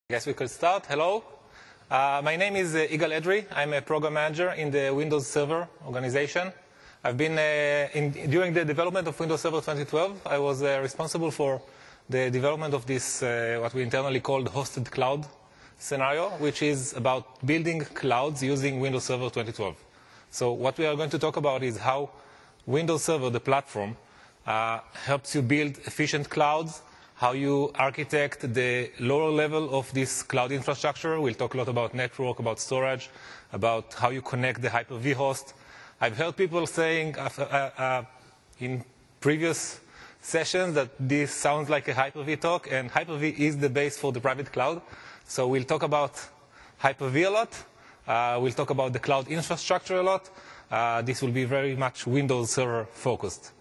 Guess we could start. Hello. My name is Igal Edry. I'm a program manager in the Windows Server organization. I've been, during the development of Windows Server 2012, I was responsible for the development of this, what we internally called hosted cloud scenario, which is about building clouds using Windows Server 2012. So what we are going to talk about is how Windows Server, the platform, helps you build efficient clouds, how you architect the lower level of this cloud infrastructure. We'll talk a lot about network, about storage, about how you connect the Hyper-V host. I've heard people saying in previous sessions that this sounds like a Hyper-V talk, and Hyper-V is the base for the private cloud. So we'll talk about Hyper-V a lot. We'll talk about the cloud infrastructure a lot. This will be very much Windows Server focused.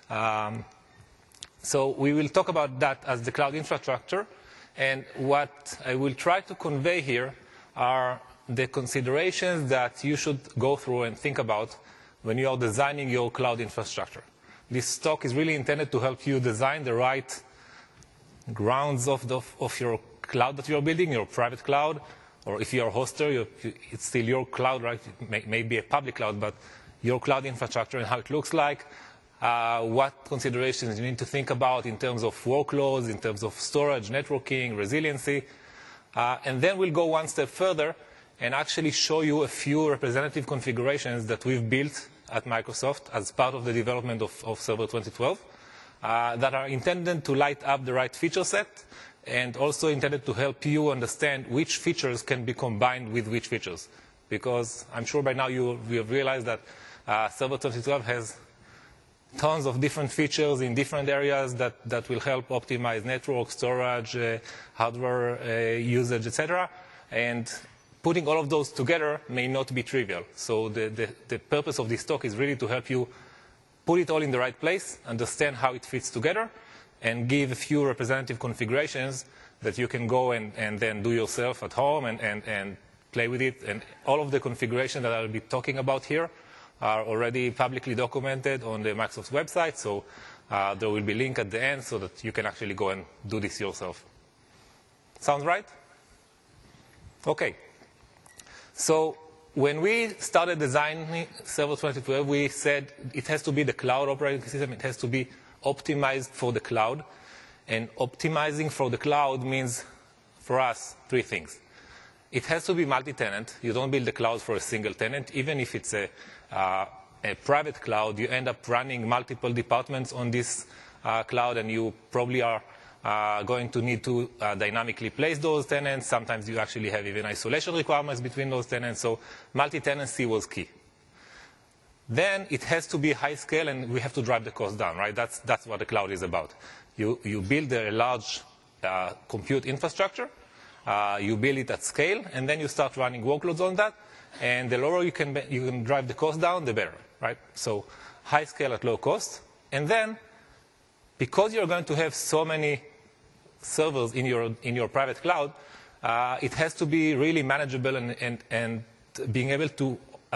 So we will talk about that as the cloud infrastructure, and what I will try to convey here are the considerations that you should go through and think about when you are designing your cloud infrastructure. This talk is really intended to help you design the right grounds of your cloud that you are building, your private cloud, or if you are a hoster, it's still your cloud, right? It may be a public cloud, but your cloud infrastructure and how it looks like. What considerations you need to think about in terms of workloads, in terms of storage, networking, resiliency. And then we'll go one step further and actually show you a few representative configurations that we've built at Microsoft as part of the development of Server 2012 that are intended to light up the right feature set and also intended to help you understand which features can be combined with which features. Because I'm sure by now you have realized that Server 2012 has tons of different features in different areas that will help optimize network, storage, hardware usage, etc. And putting all of those together may not be trivial. So the purpose of this talk is really to help you put it all in the right place, understand how it fits together, and give a few representative configurations that you can go and then do yourself at home and play with it. And all of the configurations that I'll be talking about here are already publicly documented on the Microsoft website, so there will be a link at the end so that you can actually go and do this yourself. Sounds right? Okay. So when we started designing Server 2012, we said it has to be the cloud operating system. It has to be optimized for the cloud. And optimizing for the cloud means, for us, three things. It has to be multi-tenant. You don't build the cloud for a single tenant. Even if it's a private cloud, you end up running multiple departments on this cloud, and you probably are going to need to dynamically place those tenants. Sometimes you actually have even isolation requirements between those tenants. So multi-tenancy was key. Then it has to be high scale, and we have to drive the cost down, right? That's what the cloud is about. You build a large compute infrastructure. You build it at scale, and then you start running workloads on that. And the lower you can drive the cost down, the better, right? So high scale at low cost. And then, because you're going to have so many servers in your private cloud, it has to be really manageable, and being able to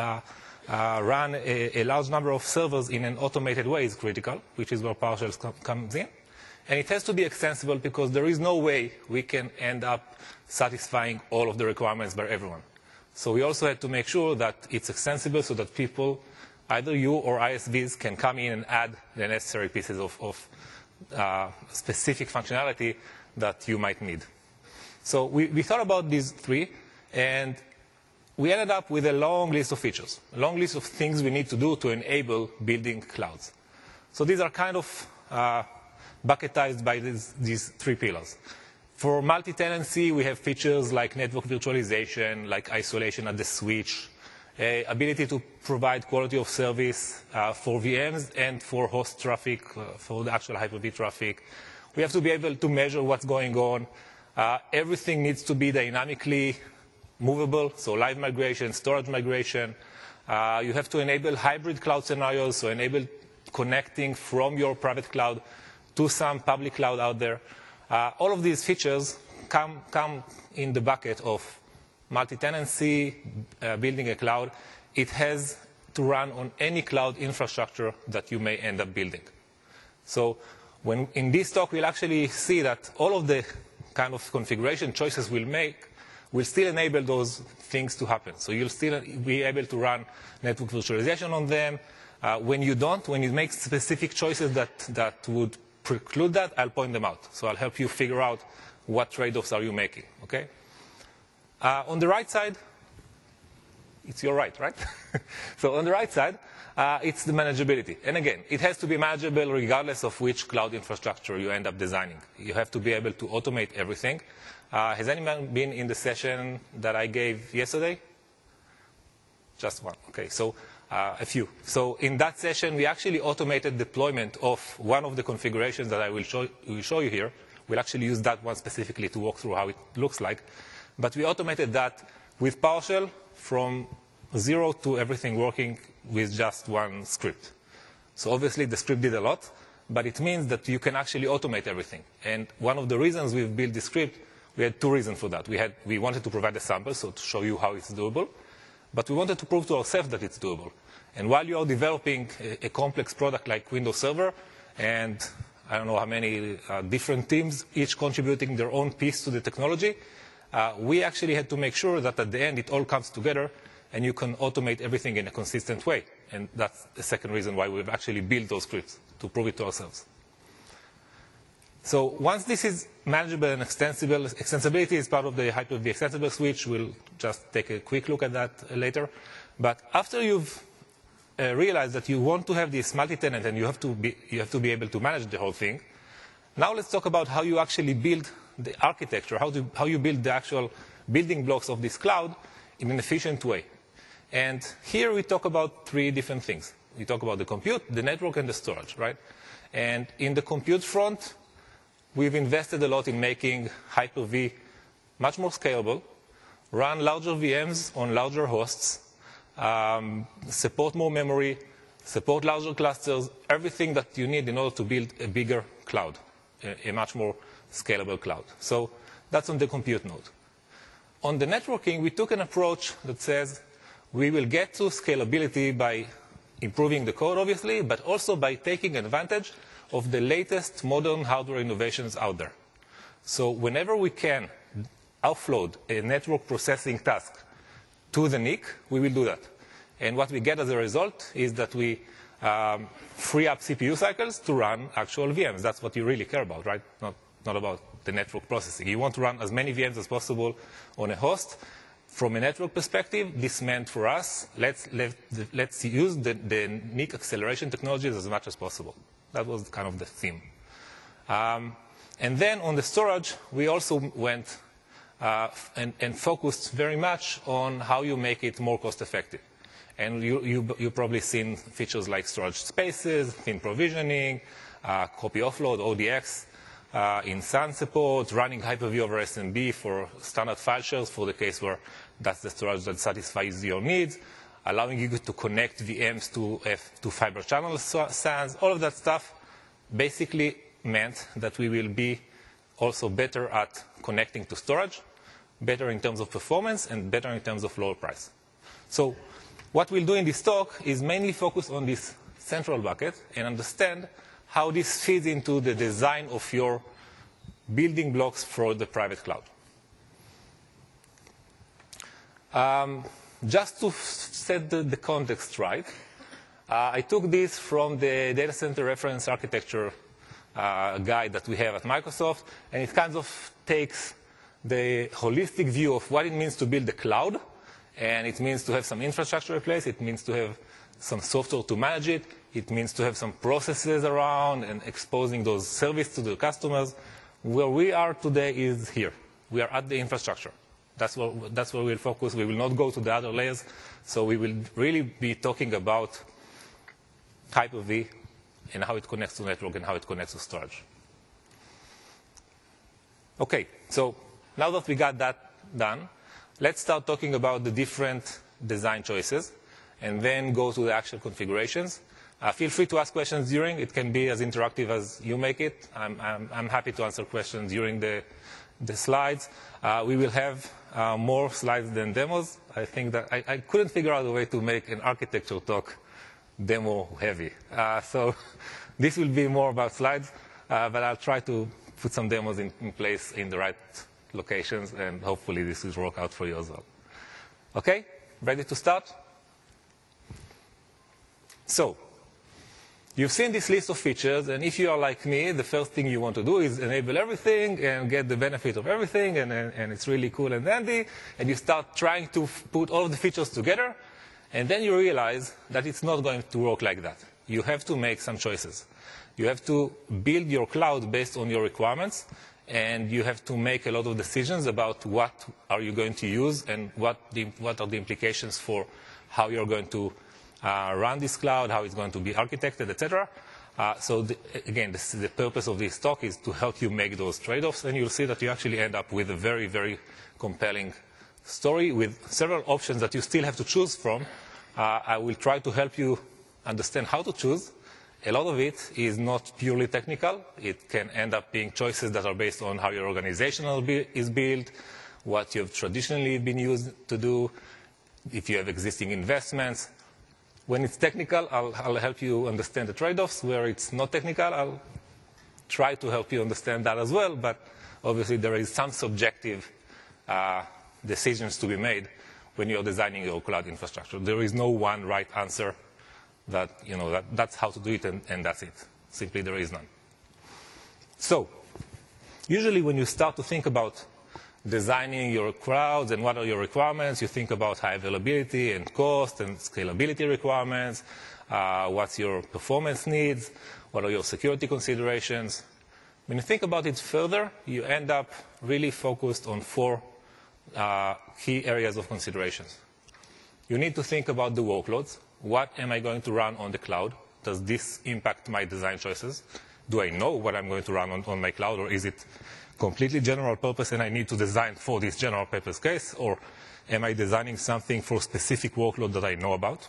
run a large number of servers in an automated way is critical, which is where PowerShell comes in. And it has to be extensible, because there is no way we can end up satisfying all of the requirements by everyone. So we also had to make sure that it's extensible so that people, either you or ISVs, can come in and add the necessary pieces of specific functionality that you might need. So we thought about these three, and we ended up with a long list of features, a long list of things we need to do to enable building clouds. So these are kind of bucketized by these three pillars. For multi-tenancy, we have features like network virtualization, like isolation at the switch, ability to provide quality of service for VMs and for host traffic, for the actual Hyper-V traffic. We have to be able to measure what's going on. Everything needs to be dynamically movable, so live migration, storage migration. You have to enable hybrid cloud scenarios, so enable connecting from your private cloud to some public cloud out there. All of these features come in the bucket of multi-tenancy, building a cloud. It has to run on any cloud infrastructure that you may end up building. So in this talk, we'll actually see that all of the kind of configuration choices we'll make will still enable those things to happen. So you'll still be able to run network virtualization on them. When you don't, when you make specific choices that would preclude that, I'll point them out. So I'll help you figure out what trade-offs are you making, okay? On the right side, it's your right? So on the right side, it's the manageability. And again, it has to be manageable regardless of which cloud infrastructure you end up designing. You have to be able to automate everything. Has anyone been in the session that I gave yesterday? Just one. Okay, so a few. So in that session, we actually automated deployment of one of the configurations that I will show you here. We'll actually use that one specifically to walk through how it looks like. But we automated that with PowerShell from 0 to everything working with just one script. So obviously the script did a lot, but it means that you can actually automate everything. And one of the reasons we've built this script, we had two reasons for that. We wanted to provide a sample, so to show you how it's doable, but we wanted to prove to ourselves that it's doable. And while you are developing a complex product like Windows Server, and I don't know how many different teams, each contributing their own piece to the technology, we actually had to make sure that at the end it all comes together and you can automate everything in a consistent way. And that's the second reason why we've actually built those scripts, to prove it to ourselves. So once this is manageable and extensible, extensibility is part of the Hyper-V extensible switch. We'll just take a quick look at that later. But after you've realized that you want to have this multi-tenant and you have to be able to manage the whole thing, now let's talk about how you actually build the architecture, how you build the actual building blocks of this cloud in an efficient way. And here we talk about three different things. We talk about the compute, the network, and the storage, right? And in the compute front, we've invested a lot in making Hyper-V much more scalable, run larger VMs on larger hosts, support more memory, support larger clusters, everything that you need in order to build a bigger cloud, a much more scalable cloud. So that's on the compute node. On the networking, we took an approach that says we will get to scalability by improving the code, obviously, but also by taking advantage of the latest modern hardware innovations out there. So whenever we can offload a network processing task to the NIC, we will do that. And what we get as a result is that we free up CPU cycles to run actual VMs. That's what you really care about, right? Not about the network processing. You want to run as many VMs as possible on a host. From a network perspective, this meant for us, let's use the NIC acceleration technologies as much as possible. That was kind of the theme. And then on the storage, we also went and focused very much on how you make it more cost-effective. And you've probably seen features like storage spaces, thin provisioning, copy offload, ODX, in SAN support, running Hyper-V over SMB for standard file shares for the case where that's the storage that satisfies your needs, allowing you to connect VMs to fiber channel SANs. All of that stuff basically meant that we will be also better at connecting to storage, better in terms of performance, and better in terms of lower price. So what we'll do in this talk is mainly focus on this central bucket and understand how this feeds into the design of your building blocks for the private cloud. Just to set the context right, I took this from the data center reference architecture guide that we have at Microsoft, and it kind of takes the holistic view of what it means to build a cloud, and it means to have some infrastructure in place, it means to have some software to manage it, it means to have some processes around and exposing those services to the customers. Where we are today is here. We are at the infrastructure. That's where we'll focus. We will not go to the other layers. So we will really be talking about Hyper-V and how it connects to network and how it connects to storage. Okay, so now that we got that done, let's start talking about the different design choices and then go to the actual configurations. Feel free to ask questions during. It can be as interactive as you make it. I'm happy to answer questions during the slides. We will have more slides than demos. I think that I couldn't figure out a way to make an architecture talk demo heavy. So this will be more about slides, but I'll try to put some demos in place in the right locations, and hopefully this will work out for you as well. Okay, ready to start? So, you've seen this list of features, and if you are like me, the first thing you want to do is enable everything and get the benefit of everything, and it's really cool and dandy, and you start trying to put all of the features together, and then you realize that it's not going to work like that. You have to make some choices. You have to build your cloud based on your requirements, and you have to make a lot of decisions about what are you going to use and what are the implications for how you're going to run this cloud, how it's going to be architected, etc. Again, the purpose of this talk is to help you make those trade-offs, and you'll see that you actually end up with a very, very compelling story with several options that you still have to choose from. I will try to help you understand how to choose. A lot of it is not purely technical. It can end up being choices that are based on how your organization is built, what you've traditionally been used to do, if you have existing investments. When it's technical, I'll help you understand the trade-offs. Where it's not technical, I'll try to help you understand that as well. But obviously, there is some subjective decisions to be made when you're designing your cloud infrastructure. There is no one right answer that, that's how to do it, and that's it. Simply, there is none. So, usually when you start to think about designing your clouds and what are your requirements, you think about high availability and cost and scalability requirements, what's your performance needs, what are your security considerations. When you think about it further, you end up really focused on 4 key areas of considerations. You need to think about the workloads. What am I going to run on the cloud? Does this impact my design choices? Do I know what I'm going to run on my cloud, or is it completely general purpose and I need to design for this general purpose case, or am I designing something for a specific workload that I know about?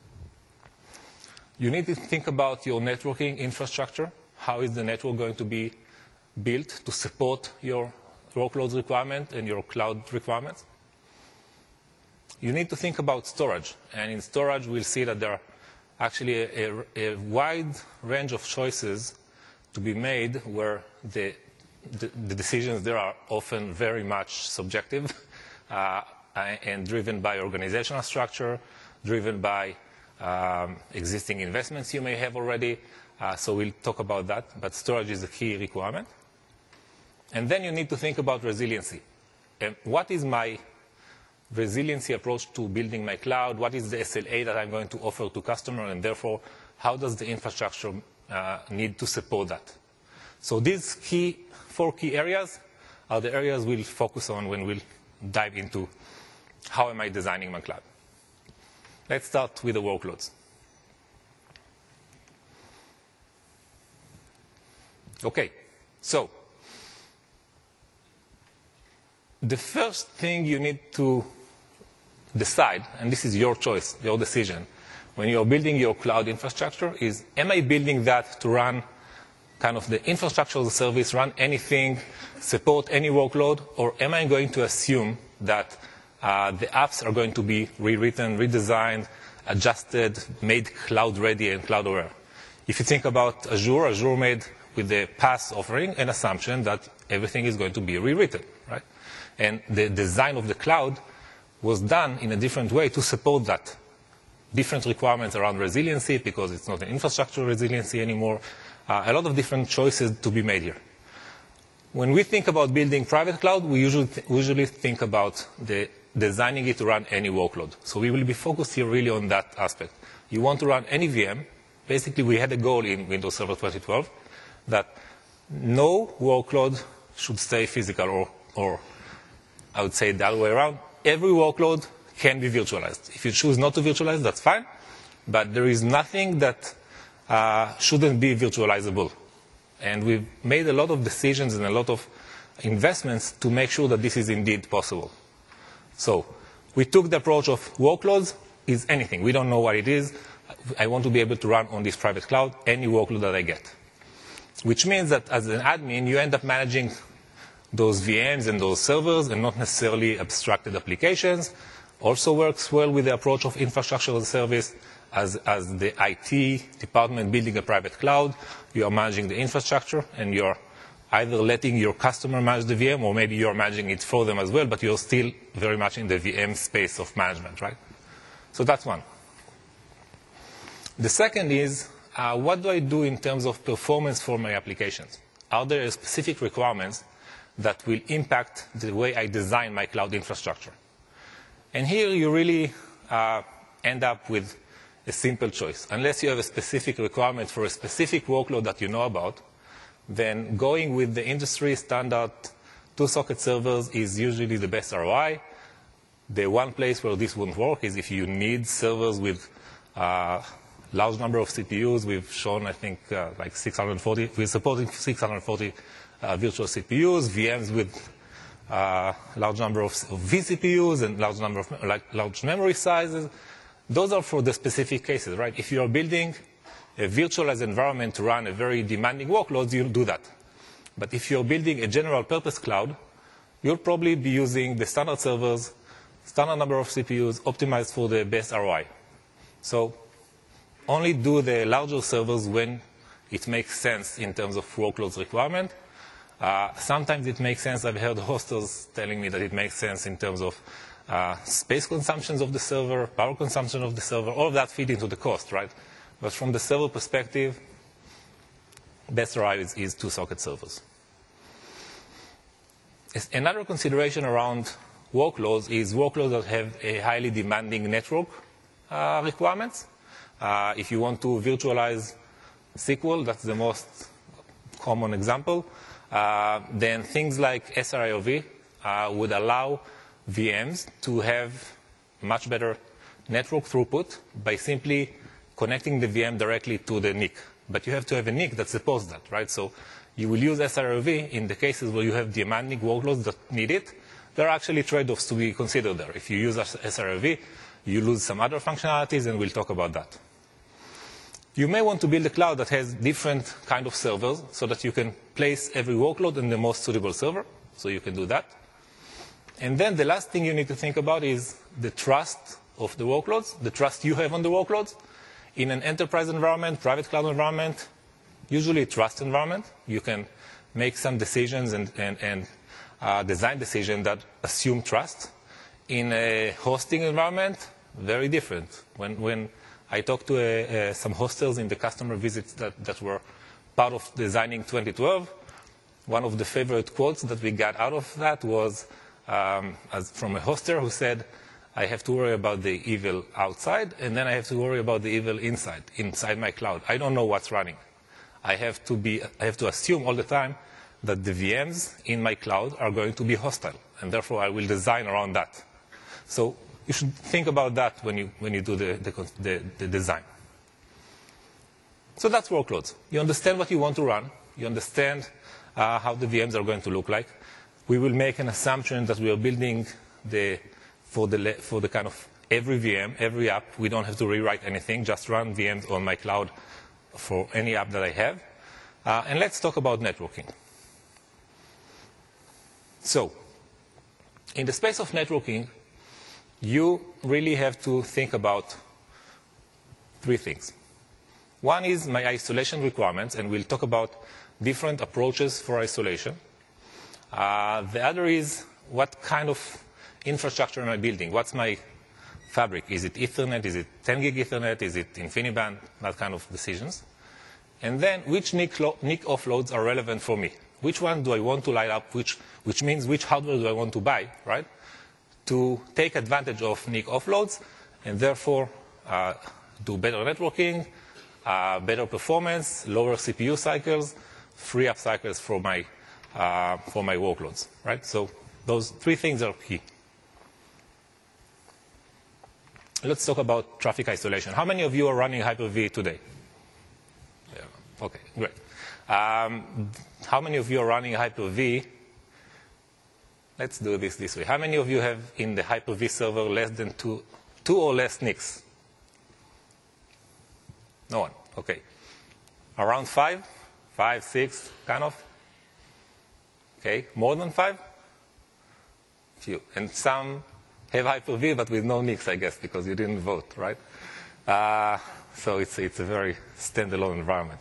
You need to think about your networking infrastructure. How is the network going to be built to support your workloads requirement and your cloud requirements? You need to think about storage, and in storage we'll see that there are actually a wide range of choices to be made where the decisions there are often very much subjective and driven by organizational structure, driven by existing investments you may have already. So we'll talk about that, but storage is a key requirement. And then you need to think about resiliency. And what is my resiliency approach to building my cloud? What is the SLA that I'm going to offer to customer, and therefore, how does the infrastructure need to support that? So these 4 key areas are the areas we'll focus on when we'll dive into how am I designing my cloud. Let's start with the workloads. Okay, so the first thing you need to decide, and this is your choice, your decision, when you're building your cloud infrastructure is, am I building that to run kind of the infrastructure as a service, run anything, support any workload, or am I going to assume that the apps are going to be rewritten, redesigned, adjusted, made cloud-ready and cloud-aware? If you think about Azure made with the PaaS offering an assumption that everything is going to be rewritten, right? And the design of the cloud was done in a different way to support that. Different requirements around resiliency, because it's not an infrastructure resiliency anymore. A lot of different choices to be made here. When we think about building private cloud, we usually think about designing it to run any workload. So we will be focused here really on that aspect. You want to run any VM. Basically, we had a goal in Windows Server 2012 that no workload should stay physical, or I would say the other way around. Every workload can be virtualized. If you choose not to virtualize, that's fine. But there is nothing that shouldn't be virtualizable. And we've made a lot of decisions and a lot of investments to make sure that this is indeed possible. So we took the approach of workloads is anything. We don't know what it is. I want to be able to run on this private cloud any workload that I get. Which means that as an admin, you end up managing those VMs and those servers and not necessarily abstracted applications. Also works well with the approach of infrastructure as a service. As the IT department building a private cloud, you are managing the infrastructure and you're either letting your customer manage the VM, or maybe you're managing it for them as well, but you're still very much in the VM space of management, right? So that's one. The second is, what do I do in terms of performance for my applications? Are there specific requirements that will impact the way I design my cloud infrastructure? And here you really end up with a simple choice. Unless you have a specific requirement for a specific workload that you know about, then going with the industry standard 2-socket servers is usually the best ROI. The one place where this won't work is if you need servers with large number of CPUs. We've shown, I think, like 640. We're supporting 640 virtual CPUs, VMs with large number of vCPUs and large number of large memory sizes. Those are for the specific cases, right? If you are building a virtualized environment to run a very demanding workload, you'll do that. But if you're building a general purpose cloud, you'll probably be using the standard servers, standard number of CPUs, optimized for the best ROI. So only do the larger servers when it makes sense in terms of workloads requirement. Sometimes it makes sense. I've heard hosters telling me that it makes sense in terms of space consumptions of the server, power consumption of the server. All of that feed into the cost, right? But from the server perspective, best ROI is 2-socket servers. Another consideration around workloads is workloads that have a highly demanding network requirements. If you want to virtualize SQL, that's the most common example, then things like SRIOV would allow VMs to have much better network throughput by simply connecting the VM directly to the NIC. But you have to have a NIC that supports that, right? So you will use SRIOV in the cases where you have demanding workloads that need it. There are actually trade-offs to be considered there. If you use SRIOV, you lose some other functionalities, and we'll talk about that. You may want to build a cloud that has different kind of servers so that you can place every workload in the most suitable server. So you can do that. And then the last thing you need to think about is the trust of the workloads, the trust you have on the workloads. In an enterprise environment, private cloud environment, usually a trust environment, you can make some decisions and design decisions that assume trust. In a hosting environment, very different. When I talked to some hostels in the customer visits that were part of designing 2012, one of the favorite quotes that we got out of that was from a hoster who said, I have to worry about the evil outside, and then I have to worry about the evil inside my cloud. I don't know what's running. I have to assume all the time that the VMs in my cloud are going to be hostile, and therefore I will design around that. So you should think about that when you do the design. So that's workloads. You understand what you want to run. You understand how the VMs are going to look like. We will make an assumption that we are building for the kind of every VM, every app. We don't have to rewrite anything. Just run VMs on my cloud for any app that I have. And let's talk about networking. So in the space of networking, you really have to think about 3 things. One is my isolation requirements, and we'll talk about different approaches for isolation. The other is what kind of infrastructure am I building? What's my fabric? Is it Ethernet? Is it 10 gig Ethernet? Is it InfiniBand? That kind of decisions. And then which NIC offloads are relevant for me? Which one do I want to light up? Which means which hardware do I want to buy, right? To take advantage of NIC offloads and therefore do better networking, better performance, lower CPU cycles, free up cycles for my workloads, right? So those 3 things are key. Let's talk about traffic isolation. How many of you are running Hyper-V today? Yeah. Okay, great. How many of you are running Hyper-V? Let's do this way. How many of you have in the Hyper-V server less than 2 or less NICs? No one. Okay. Around 5? 5, 6, kind of? Okay. More than 5? Few. And some have Hyper-V, but with no NICs, I guess, because you didn't vote, right? So it's a very standalone environment.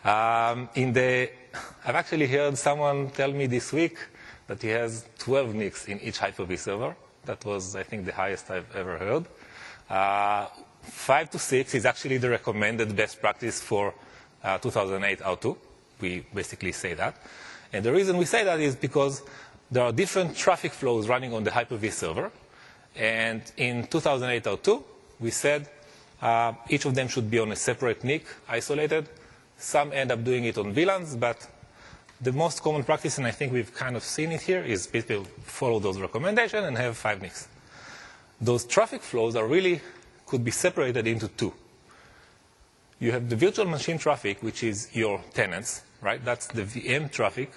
I've actually heard someone tell me this week that he has 12 NICs in each Hyper-V server. That was, I think, the highest I've ever heard. 5 to 6 is actually the recommended best practice for 2008 R2. We basically say that. And the reason we say that is because there are different traffic flows running on the Hyper-V server. And in 2008 R2, we said each of them should be on a separate NIC, isolated. Some end up doing it on VLANs, but the most common practice, and I think we've kind of seen it here, is people follow those recommendations and have 5 NICs. Those traffic flows could be separated into 2. You have the virtual machine traffic, which is your tenants, right? That's the VM traffic.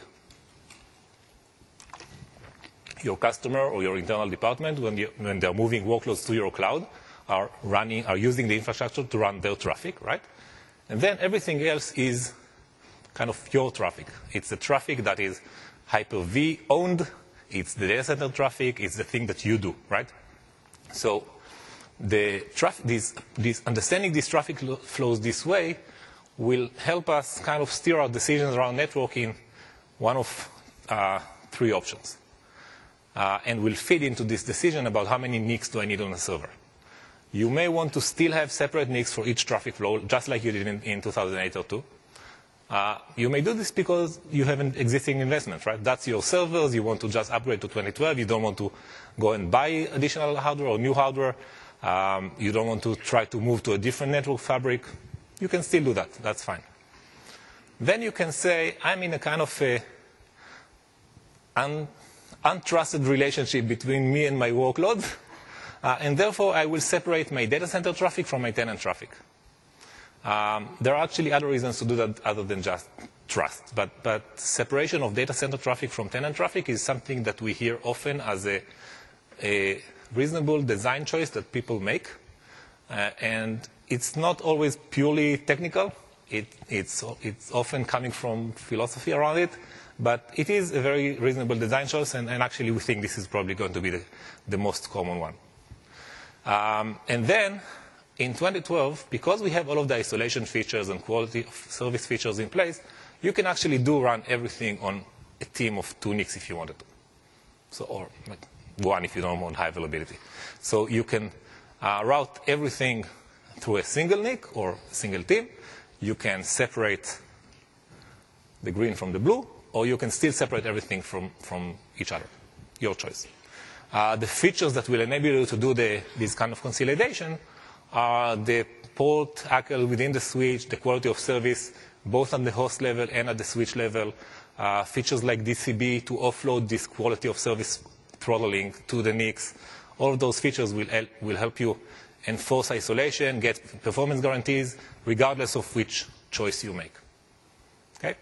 Your customer or your internal department, when they're moving workloads to your cloud, are using the infrastructure to run their traffic, right? And then everything else is kind of your traffic. It's the traffic that is Hyper-V owned. It's the data center traffic. It's the thing that you do, right? So understanding these traffic flows this way will help us kind of steer our decisions around networking one of 3 options. And will feed into this decision about how many NICs do I need on a server. You may want to still have separate NICs for each traffic flow, just like you did in 2008 or 2. You may do this because you have an existing investment, right? That's your servers. You want to just upgrade to 2012. You don't want to go and buy additional hardware or new hardware. You don't want to try to move to a different network fabric. You can still do that. That's fine. Then you can say, I'm in a kind of untrusted relationship between me and my workload. And therefore, I will separate my data center traffic from my tenant traffic. There are actually other reasons to do that other than just trust. But separation of data center traffic from tenant traffic is something that we hear often as a reasonable design choice that people make. And it's not always purely technical. It's often coming from philosophy around it. But it is a very reasonable design choice. And actually, we think this is probably going to be the most common one. And then, in 2012, because we have all of the isolation features and quality of service features in place, you can actually run everything on a team of 2 NICs if you wanted to. So, or like 1 if you don't want high availability. So you can route everything through a single NIC or a single team. You can separate the green from the blue, or you can still separate everything from each other. Your choice. The features that will enable you to do this kind of consolidation are the port ACL within the switch, the quality of service, both at the host level and at the switch level, features like DCB to offload this quality of service throttling to the NICs. All of those features will help you enforce isolation, get performance guarantees, regardless of which choice you make. Okay?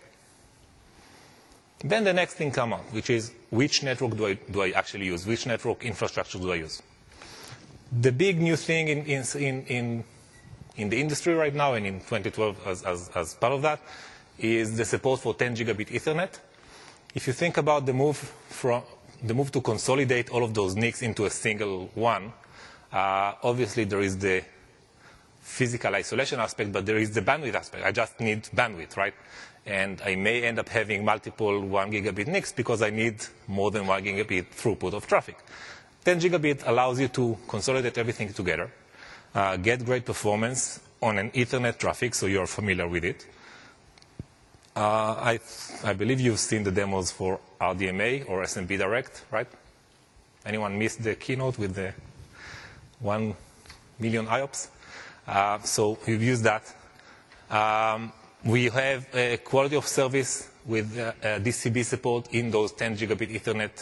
Then the next thing comes out, which is which network do I actually use? Which network infrastructure do I use? The big new thing in the industry right now and in 2012 as part of that is the support for 10 gigabit Ethernet. If you think about the move to consolidate all of those NICs into a single one, obviously there is the physical isolation aspect, but there is the bandwidth aspect. I just need bandwidth, right? And I may end up having multiple 1 gigabit NICs because I need more than 1 gigabit throughput of traffic. 10 gigabit allows you to consolidate everything together, get great performance on an Ethernet traffic, so you're familiar with it. I believe you've seen the demos for RDMA or SMB Direct, right? Anyone missed the keynote with the 1 million IOPS? So we've used that. We have a quality of service with DCB support in those 10 gigabit Ethernet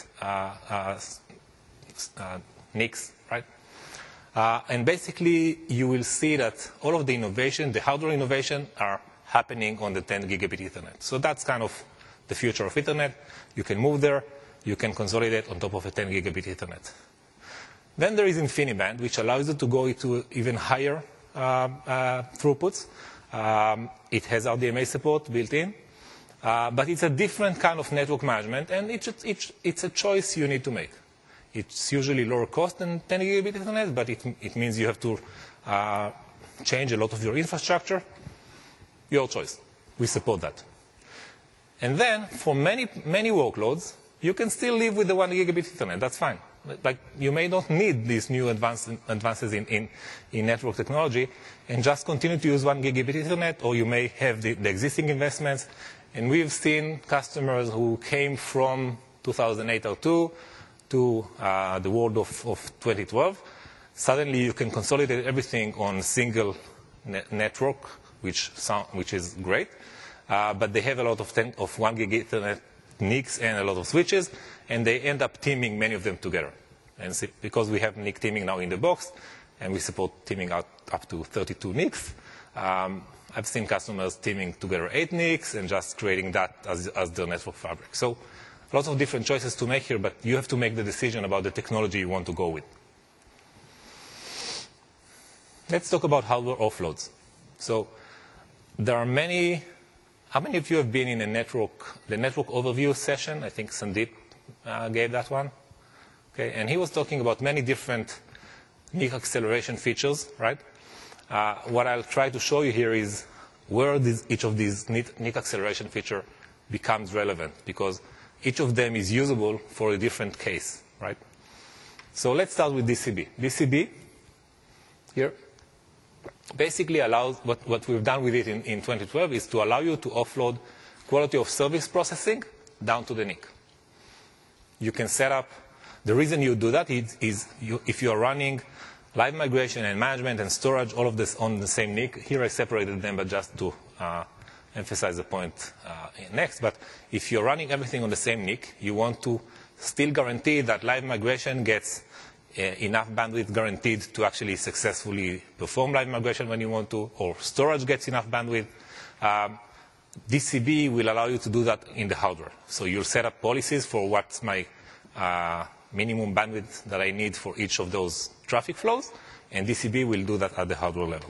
NICs, right? And basically, you will see that all of the innovation, the hardware innovation, are happening on the 10 gigabit Ethernet. So that's kind of the future of Ethernet. You can move there. You can consolidate on top of a 10 gigabit Ethernet. Then there is InfiniBand, which allows you to go into even higher throughputs. It has RDMA support built in. But it's a different kind of network management, and it's a choice you need to make. It's usually lower cost than 10 gigabit Ethernet, but it means you have to change a lot of your infrastructure, your choice. We support that. And then, for many workloads, you can still live with the 1 gigabit Ethernet. That's fine. Like, you may not need these new advances in network technology and just continue to use 1 gigabit Ethernet, or you may have the existing investments. And we've seen customers who came from 2008-02 to the world of 2012. Suddenly, you can consolidate everything on a single network, which is great. But they have a lot of 1 gig Ethernet NICs and a lot of switches, and they end up teaming many of them together. And because we have NIC teaming now in the box, and we support teaming out up to 32 NICs, I've seen customers teaming together 8 NICs and just creating that as their network fabric. So lots of different choices to make here, but you have to make the decision about the technology you want to go with. Let's talk about hardware offloads. So there are many. How many of you have been in the network overview session? I think Sandeep gave that one. Okay, and he was talking about many different NIC acceleration features, right? What I'll try to show you here is where each of these NIC acceleration feature becomes relevant, because each of them is usable for a different case, right? So let's start with DCB. DCB here basically allows, what we've done with it in 2012 is to allow you to offload quality of service processing down to the NIC. You can set up, the reason you do that is if you're running live migration and management and storage, all of this on the same NIC. Here I separated them, but just to emphasize the point next. But if you're running everything on the same NIC, you want to still guarantee that live migration gets enough bandwidth guaranteed to actually successfully perform live migration when you want to, or storage gets enough bandwidth. DCB will allow you to do that in the hardware. So you'll set up policies for what's my minimum bandwidth that I need for each of those traffic flows, and DCB will do that at the hardware level.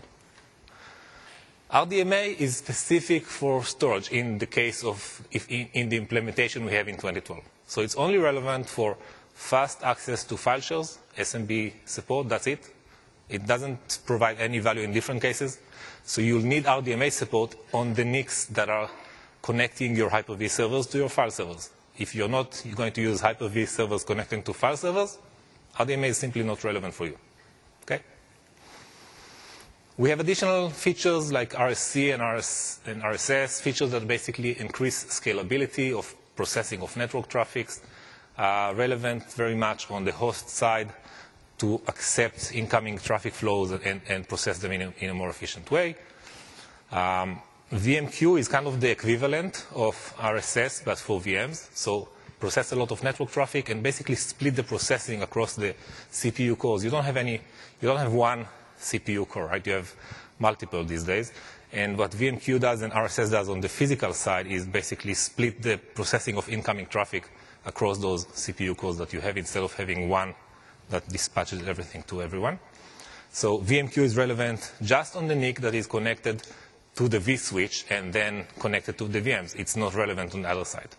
RDMA is specific for storage in the case of, in the implementation we have in 2012. So it's only relevant for fast access to file shares, SMB support, that's it. It doesn't provide any value in different cases. So you'll need RDMA support on the NICs that are connecting your Hyper-V servers to your file servers. If you're not going to use Hyper-V servers connecting to file servers, RDMA is simply not relevant for you. Okay? We have additional features like RSC and RSS, features that basically increase scalability of processing of network traffics, relevant very much on the host side to accept incoming traffic flows and process them in a more efficient way. VMQ is kind of the equivalent of RSS, but for VMs. So process a lot of network traffic and basically split the processing across the CPU cores. You don't have one CPU core, right? You have multiple these days. And what VMQ does and RSS does on the physical side is basically split the processing of incoming traffic across those CPU cores that you have instead of having one that dispatches everything to everyone. So VMQ is relevant just on the NIC that is connected to the vSwitch and then connected to the VMs. It's not relevant on the other side.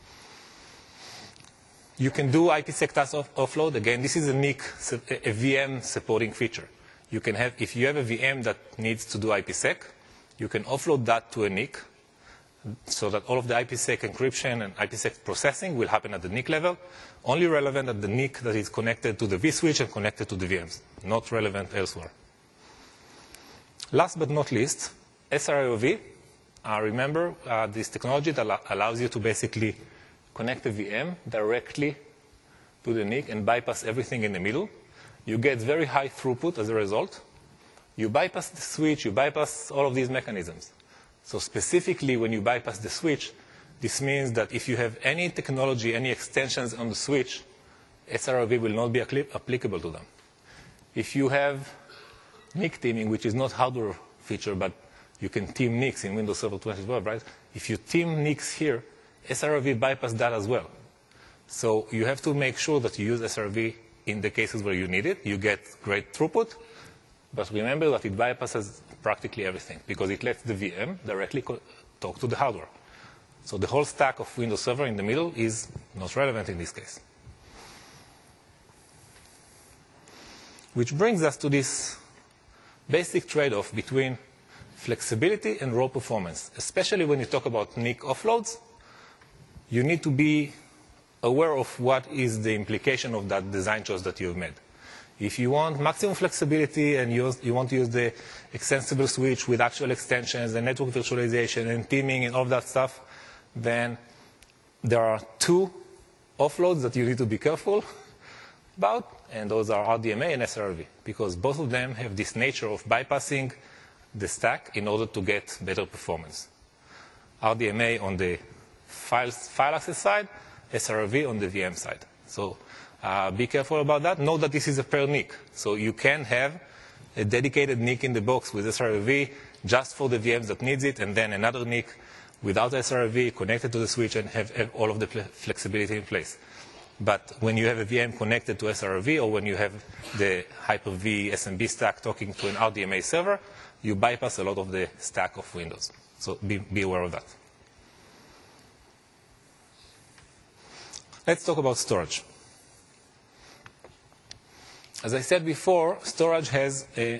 You can do IPsec task offload. Again, this is a NIC, a VM supporting feature. You can have, if you have a VM that needs to do IPsec, you can offload that to a NIC so that all of the IPsec encryption and IPsec processing will happen at the NIC level, only relevant at the NIC that is connected to the vSwitch and connected to the VMs, not relevant elsewhere. Last but not least, SRIOV. Remember this technology that allows you to basically connect the VM directly to the NIC and bypass everything in the middle. You get very high throughput as a result. You bypass the switch, you bypass all of these mechanisms. So specifically, when you bypass the switch, this means that if you have any technology, any extensions on the switch, SRIOV will not be applicable to them. If you have NIC teaming, which is not hardware feature, but you can team NICs in Windows Server 2012, right? If you team NICs here, SRIOV bypass that as well. So you have to make sure that you use SRIOV in the cases where you need it. You get great throughput, but remember that it bypasses practically everything because it lets the VM directly talk to the hardware. So the whole stack of Windows Server in the middle is not relevant in this case. Which brings us to this basic trade-off between flexibility and raw performance. Especially when you talk about NIC offloads, you need to be aware of what is the implication of that design choice that you've made. If you want maximum flexibility and you want to use the extensible switch with actual extensions and network virtualization and teaming and all of that stuff, then there are two offloads that you need to be careful about, and those are RDMA and SRV, because both of them have this nature of bypassing the stack in order to get better performance. RDMA on the file access side, SRV on the VM side. So be careful about that. Note that this is a per NIC. So you can have a dedicated NIC in the box with SRV just for the VMs that needs it, and then another NIC without SRV connected to the switch and have all of the flexibility in place. But when you have a VM connected to SRV, or when you have the Hyper-V SMB stack talking to an RDMA server, you bypass a lot of the stack of Windows. So be aware of that. Let's talk about storage. As I said before, storage has a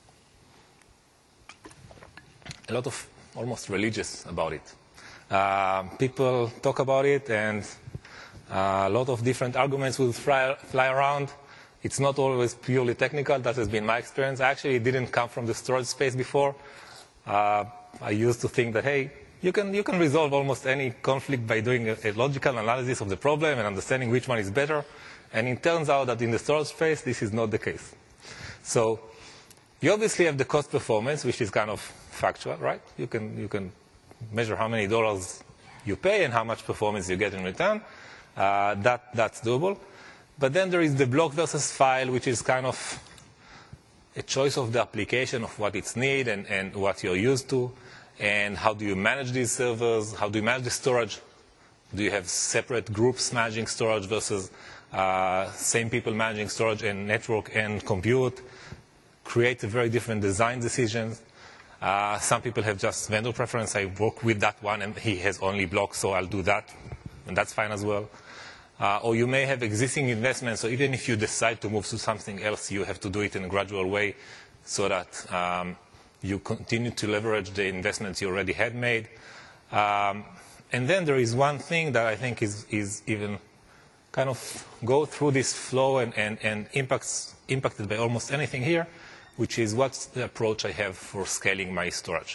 lot of almost religious about it. People talk about it, and a lot of different arguments will fly around. It's not always purely technical. That has been my experience. Actually, it didn't come from the storage space before. I used to think that, hey, you can resolve almost any conflict by doing a logical analysis of the problem and understanding which one is better. And it turns out that in the storage space, this is not the case. So you obviously have the cost performance, which is kind of factual, right? You can measure how many dollars you pay and how much performance you get in return. That's doable. But then there is the block versus file, which is kind of a choice of the application of what it's need and what you're used to, and how do you manage these servers, how do you manage the storage. Do you have separate groups managing storage versus same people managing storage and network and compute? Create a very different design decisions. Some people have just vendor preference. I work with that one and he has only blocks, so I'll do that, and that's fine as well. Or you may have existing investments, so even if you decide to move to something else, you have to do it in a gradual way so that you continue to leverage the investments you already had made. And then there is one thing that I think is even kind of go through this flow and impacted by almost anything here, which is what's the approach I have for scaling my storage.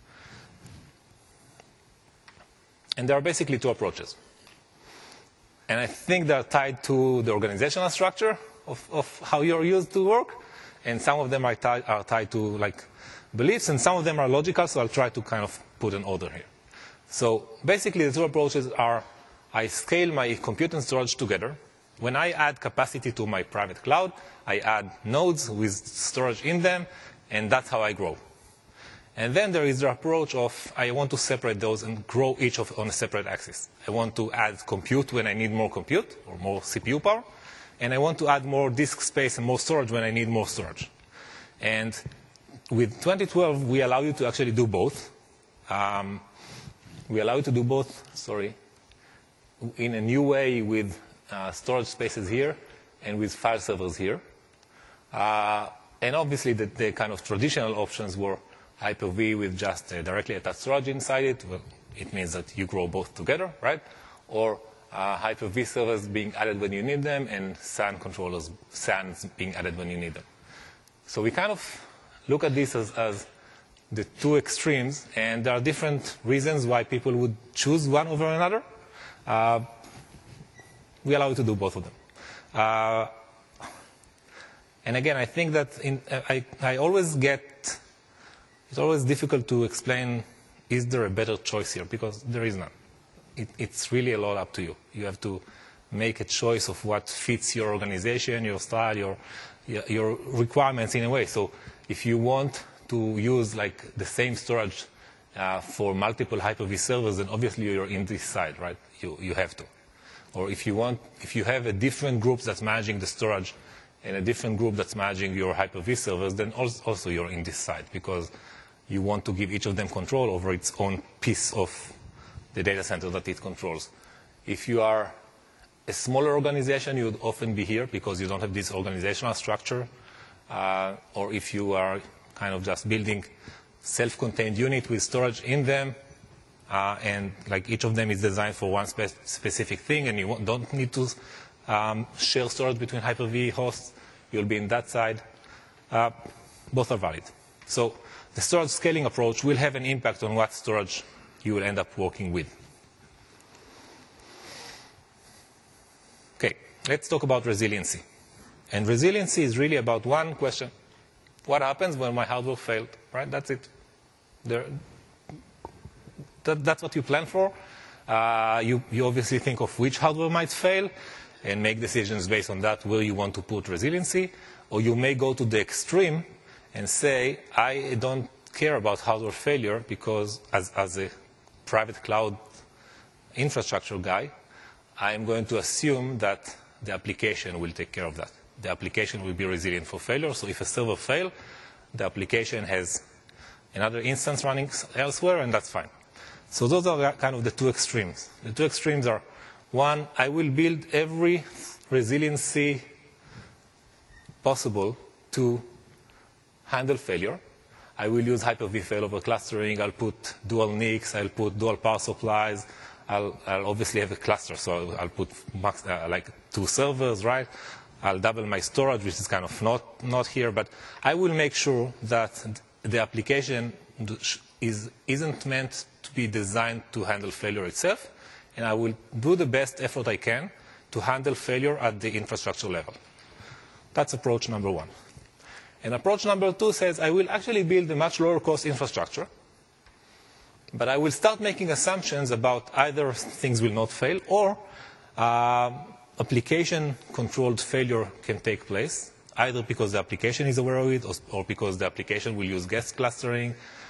And there are basically two approaches. And I think they're tied to the organizational structure of how you're used to work. And some of them are tied to like beliefs, and some of them are logical, so I'll try to kind of put an order here. So basically the two approaches are, I scale my compute and storage together. When I add capacity to my private cloud, I add nodes with storage in them, and that's how I grow. And then there is the approach of, I want to separate those and grow each on a separate axis. I want to add compute when I need more compute or more CPU power, and I want to add more disk space and more storage when I need more storage. And with 2012, we allow you to actually do both. We allow you to do both, in a new way with storage spaces here and with file servers here. And obviously the kind of traditional options were Hyper-V with just directly attached storage inside it. Well, it means that you grow both together, right? Or Hyper-V servers being added when you need them, and SAN controllers, SANs being added when you need them. So we kind of look at this as the two extremes, and there are different reasons why people would choose one over another. We allow you to do both of them. And again, I think that I always get, it's always difficult to explain, is there a better choice here? Because there is none. It's really a lot up to you. You have to make a choice of what fits your organization, your style, your requirements in a way. So if you want to use like the same storage for multiple Hyper-V servers, then obviously you're in this side, right? You have to. Or if you have a different group that's managing the storage and a different group that's managing your Hyper-V servers, then also you're in this side, because you want to give each of them control over its own piece of the data center that it controls. If you are a smaller organization, you would often be here because you don't have this organizational structure. Or if you are kind of just building self-contained unit with storage in them, and like each of them is designed for one specific thing, and you don't need to share storage between Hyper-V hosts. You'll be in that side. Both are valid. So the storage scaling approach will have an impact on what storage you will end up working with. Okay, let's talk about resiliency. And resiliency is really about one question. What happens when my hardware failed, right? That's it. That's what you plan for. You obviously think of which hardware might fail and make decisions based on that, where you want to put resiliency. Or you may go to the extreme and say, I don't care about hardware failure because as a private cloud infrastructure guy, I'm going to assume that the application will take care of that. The application will be resilient for failure. So if a server fails, the application has another instance running elsewhere, and that's fine. So those are kind of the two extremes. The two extremes are, one, I will build every resiliency possible to handle failure. I will use Hyper-V failover clustering. I'll put dual NICs. I'll put dual power supplies. I'll obviously have a cluster, so I'll put like 2 servers, right? I'll double my storage, which is kind of not here, but I will make sure that the application isn't meant to be designed to handle failure itself, and I will do the best effort I can to handle failure at the infrastructure level. That's approach number 1. And approach number 2 says I will actually build a much lower cost infrastructure, but I will start making assumptions about either things will not fail or application-controlled failure can take place, either because the application is aware of it or because the application will use guest clustering,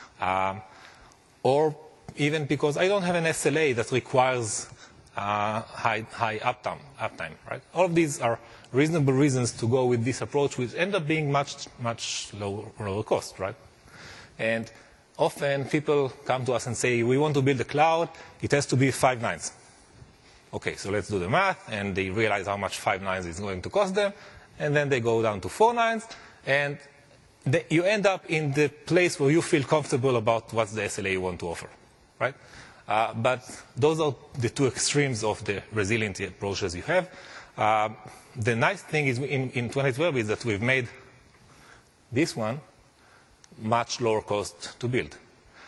or even because I don't have an SLA that requires high uptime, right? All of these are reasonable reasons to go with this approach, which end up being much lower cost, right? And often people come to us and say, we want to build a cloud, it has to be 5 nines. Okay, so let's do the math, and they realize how much 5 nines is going to cost them, and then they go down to 4 nines, and you end up in the place where you feel comfortable about what's the SLA you want to offer, right? But those are the two extremes of the resiliency approaches you have. The nice thing is in 2012 is that we've made this one much lower cost to build.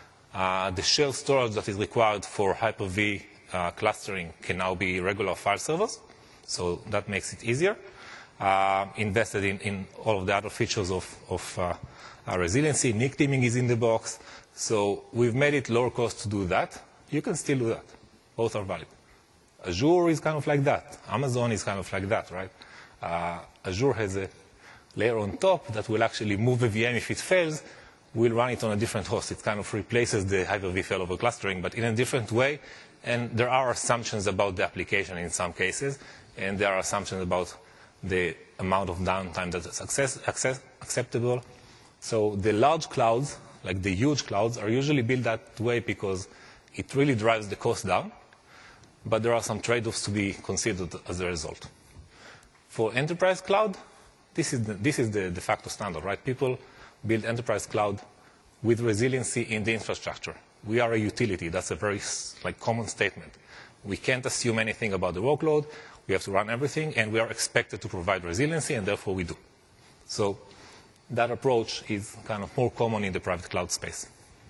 The shared storage that is required for Hyper-V clustering can now be regular file servers, so that makes it easier. Invested in all of the other features of resiliency. NIC teaming is in the box, so we've made it lower cost to do that. You can still do that. Both are valid. Azure is kind of like that. Amazon is kind of like that, right? Azure has a layer on top that will actually move a VM if it fails. We'll run it on a different host. It kind of replaces the Hyper-V failover clustering, but in a different way. And there are assumptions about the application in some cases, and there are assumptions about the amount of downtime that is acceptable. So the large clouds, like the huge clouds, are usually built that way because it really drives the cost down, but there are some trade-offs to be considered as a result. For enterprise cloud, this is the de facto standard, right? People build enterprise cloud with resiliency in the infrastructure. We are a utility. That's a very common statement. We can't assume anything about the workload. We have to run everything, and we are expected to provide resiliency, and therefore we do. So that approach is kind of more common in the private cloud space.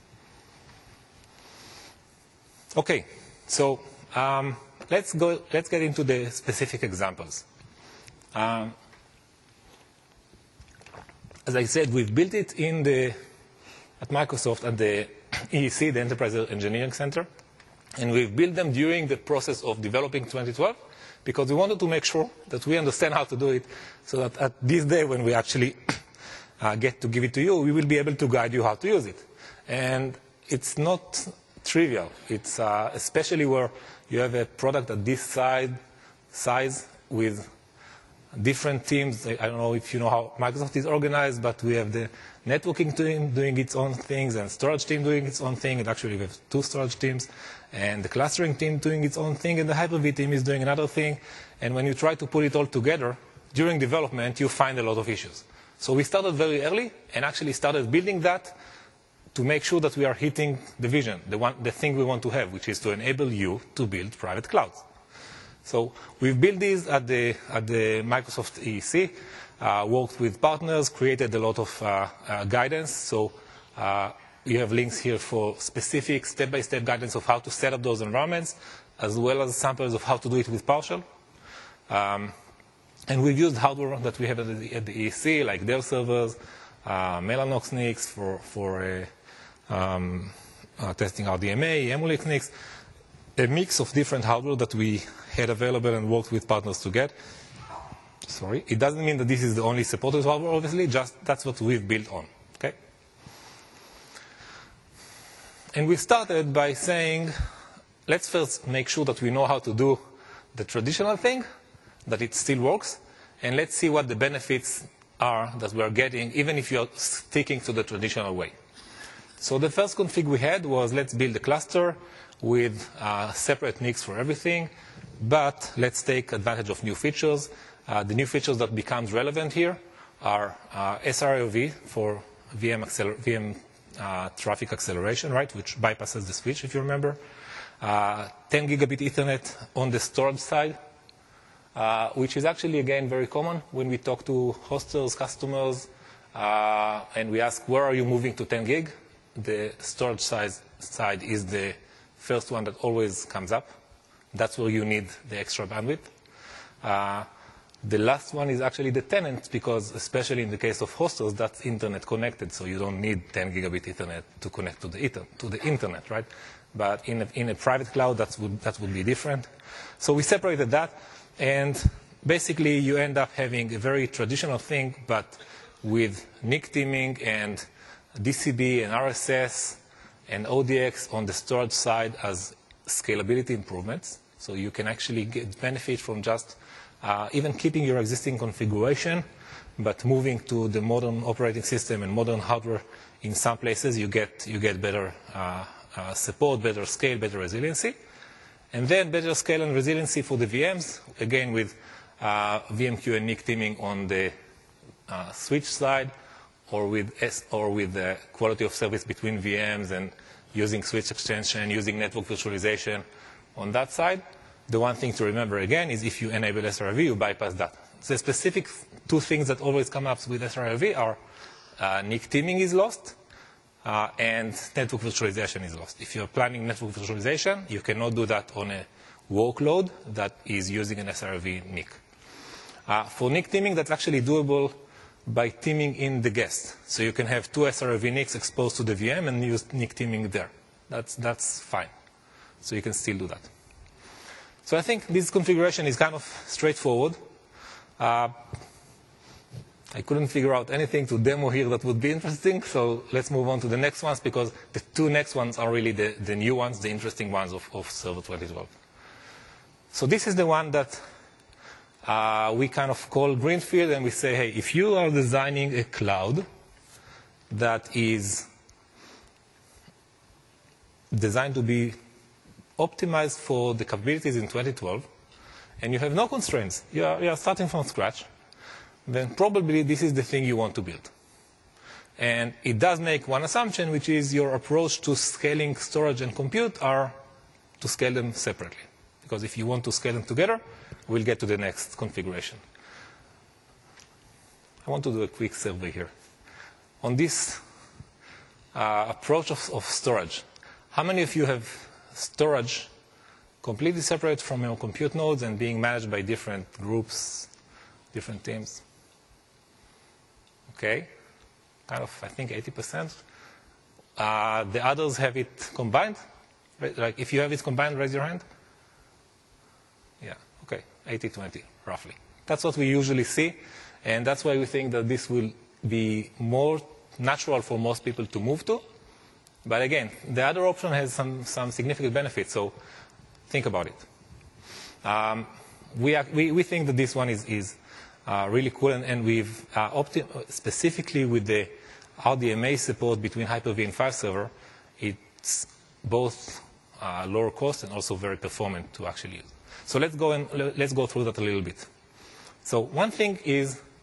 Okay, so let's get into the specific examples. As I said, we've built it at Microsoft at the EEC, the Enterprise Engineering Center, and we've built them during the process of developing 2012 because we wanted to make sure that we understand how to do it so that at this day when we actually get to give it to you, we will be able to guide you how to use it. And it's not trivial. It's especially where you have a product at this size with different teams. I don't know if you know how Microsoft is organized, but we have the networking team doing its own things and storage team doing its own thing. And actually we have 2 storage teams, and the clustering team doing its own thing, and the Hyper-V team is doing another thing. And when you try to put it all together, during development, you find a lot of issues. So we started very early and actually started building that to make sure that we are hitting the vision, the thing we want to have, which is to enable you to build private clouds. So we've built these at the Microsoft EEC, worked with partners, created a lot of guidance. So you have links here for specific step-by-step guidance of how to set up those environments, as well as samples of how to do it with PowerShell. And we've used hardware that we have at the EEC, like Dell servers, Mellanox NICs for testing RDMA, Emulix NICs, a mix of different hardware that we had available and worked with partners to get. Sorry, it doesn't mean that this is the only supported hardware, obviously, just that's what we've built on, okay? And we started by saying, let's first make sure that we know how to do the traditional thing, that it still works, and let's see what the benefits are that we're getting, even if you're sticking to the traditional way. So the first config we had was, let's build a cluster with separate NICs for everything, but let's take advantage of new features. The new features that becomes relevant here are SRIOV for VM traffic acceleration, right, which bypasses the switch, if you remember. 10 gigabit Ethernet on the storage side, which is actually, again, very common when we talk to hosters, customers, and we ask, where are you moving to 10 gig? The storage side is the first one that always comes up. That's where you need the extra bandwidth. The last one is actually the tenant, because especially in the case of hosters, that's internet connected, so you don't need 10 gigabit Ethernet to connect to the internet, right? But in a private cloud, that would be different. So we separated that, and basically you end up having a very traditional thing, but with NIC teaming and DCB and RSS and ODX on the storage side as scalability improvements. So you can actually get benefit from just even keeping your existing configuration, but moving to the modern operating system and modern hardware. In some places, you get better support, better scale, better resiliency. And then better scale and resiliency for the VMs, again with VMQ and NIC teaming on the switch side, or with the quality of service between VMs and using switch extension, using network virtualization on that side. The one thing to remember again is if you enable SRIOV, you bypass that. The specific two things that always come up with SRIOV are NIC teaming is lost, and network virtualization is lost. If you're planning network virtualization, you cannot do that on a workload that is using an SRIOV NIC. For NIC teaming, that's actually doable by teaming in the guest. So you can have two SRIOV NICs exposed to the VM and use NIC teaming there. That's fine. So you can still do that. So I think this configuration is kind of straightforward. I couldn't figure out anything to demo here that would be interesting, so let's move on to the next ones, because the two next ones are really the new ones, the interesting ones of Server 2012. So this is the one that we kind of call Greenfield, and we say, hey, if you are designing a cloud that is designed to be optimized for the capabilities in 2012, and you have no constraints, you are starting from scratch, then probably this is the thing you want to build. And it does make one assumption, which is your approach to scaling storage and compute are to scale them separately. Because if you want to scale them together, we'll get to the next configuration. I want to do a quick survey here. On this approach of storage, how many of you have storage completely separate from your compute nodes and being managed by different groups, different teams? Okay, kind of, I think 80%. The others have it combined? Like, if you have it combined, raise your hand. Yeah, okay, 80-20, roughly. That's what we usually see, and that's why we think that this will be more natural for most people to move to. But again, the other option has some significant benefits, so think about it. We think that this one is really cool, and we've specifically with the RDMA support between Hyper-V and file server, it's both lower cost and also very performant to actually use. So let's go through that a little bit. So one thing is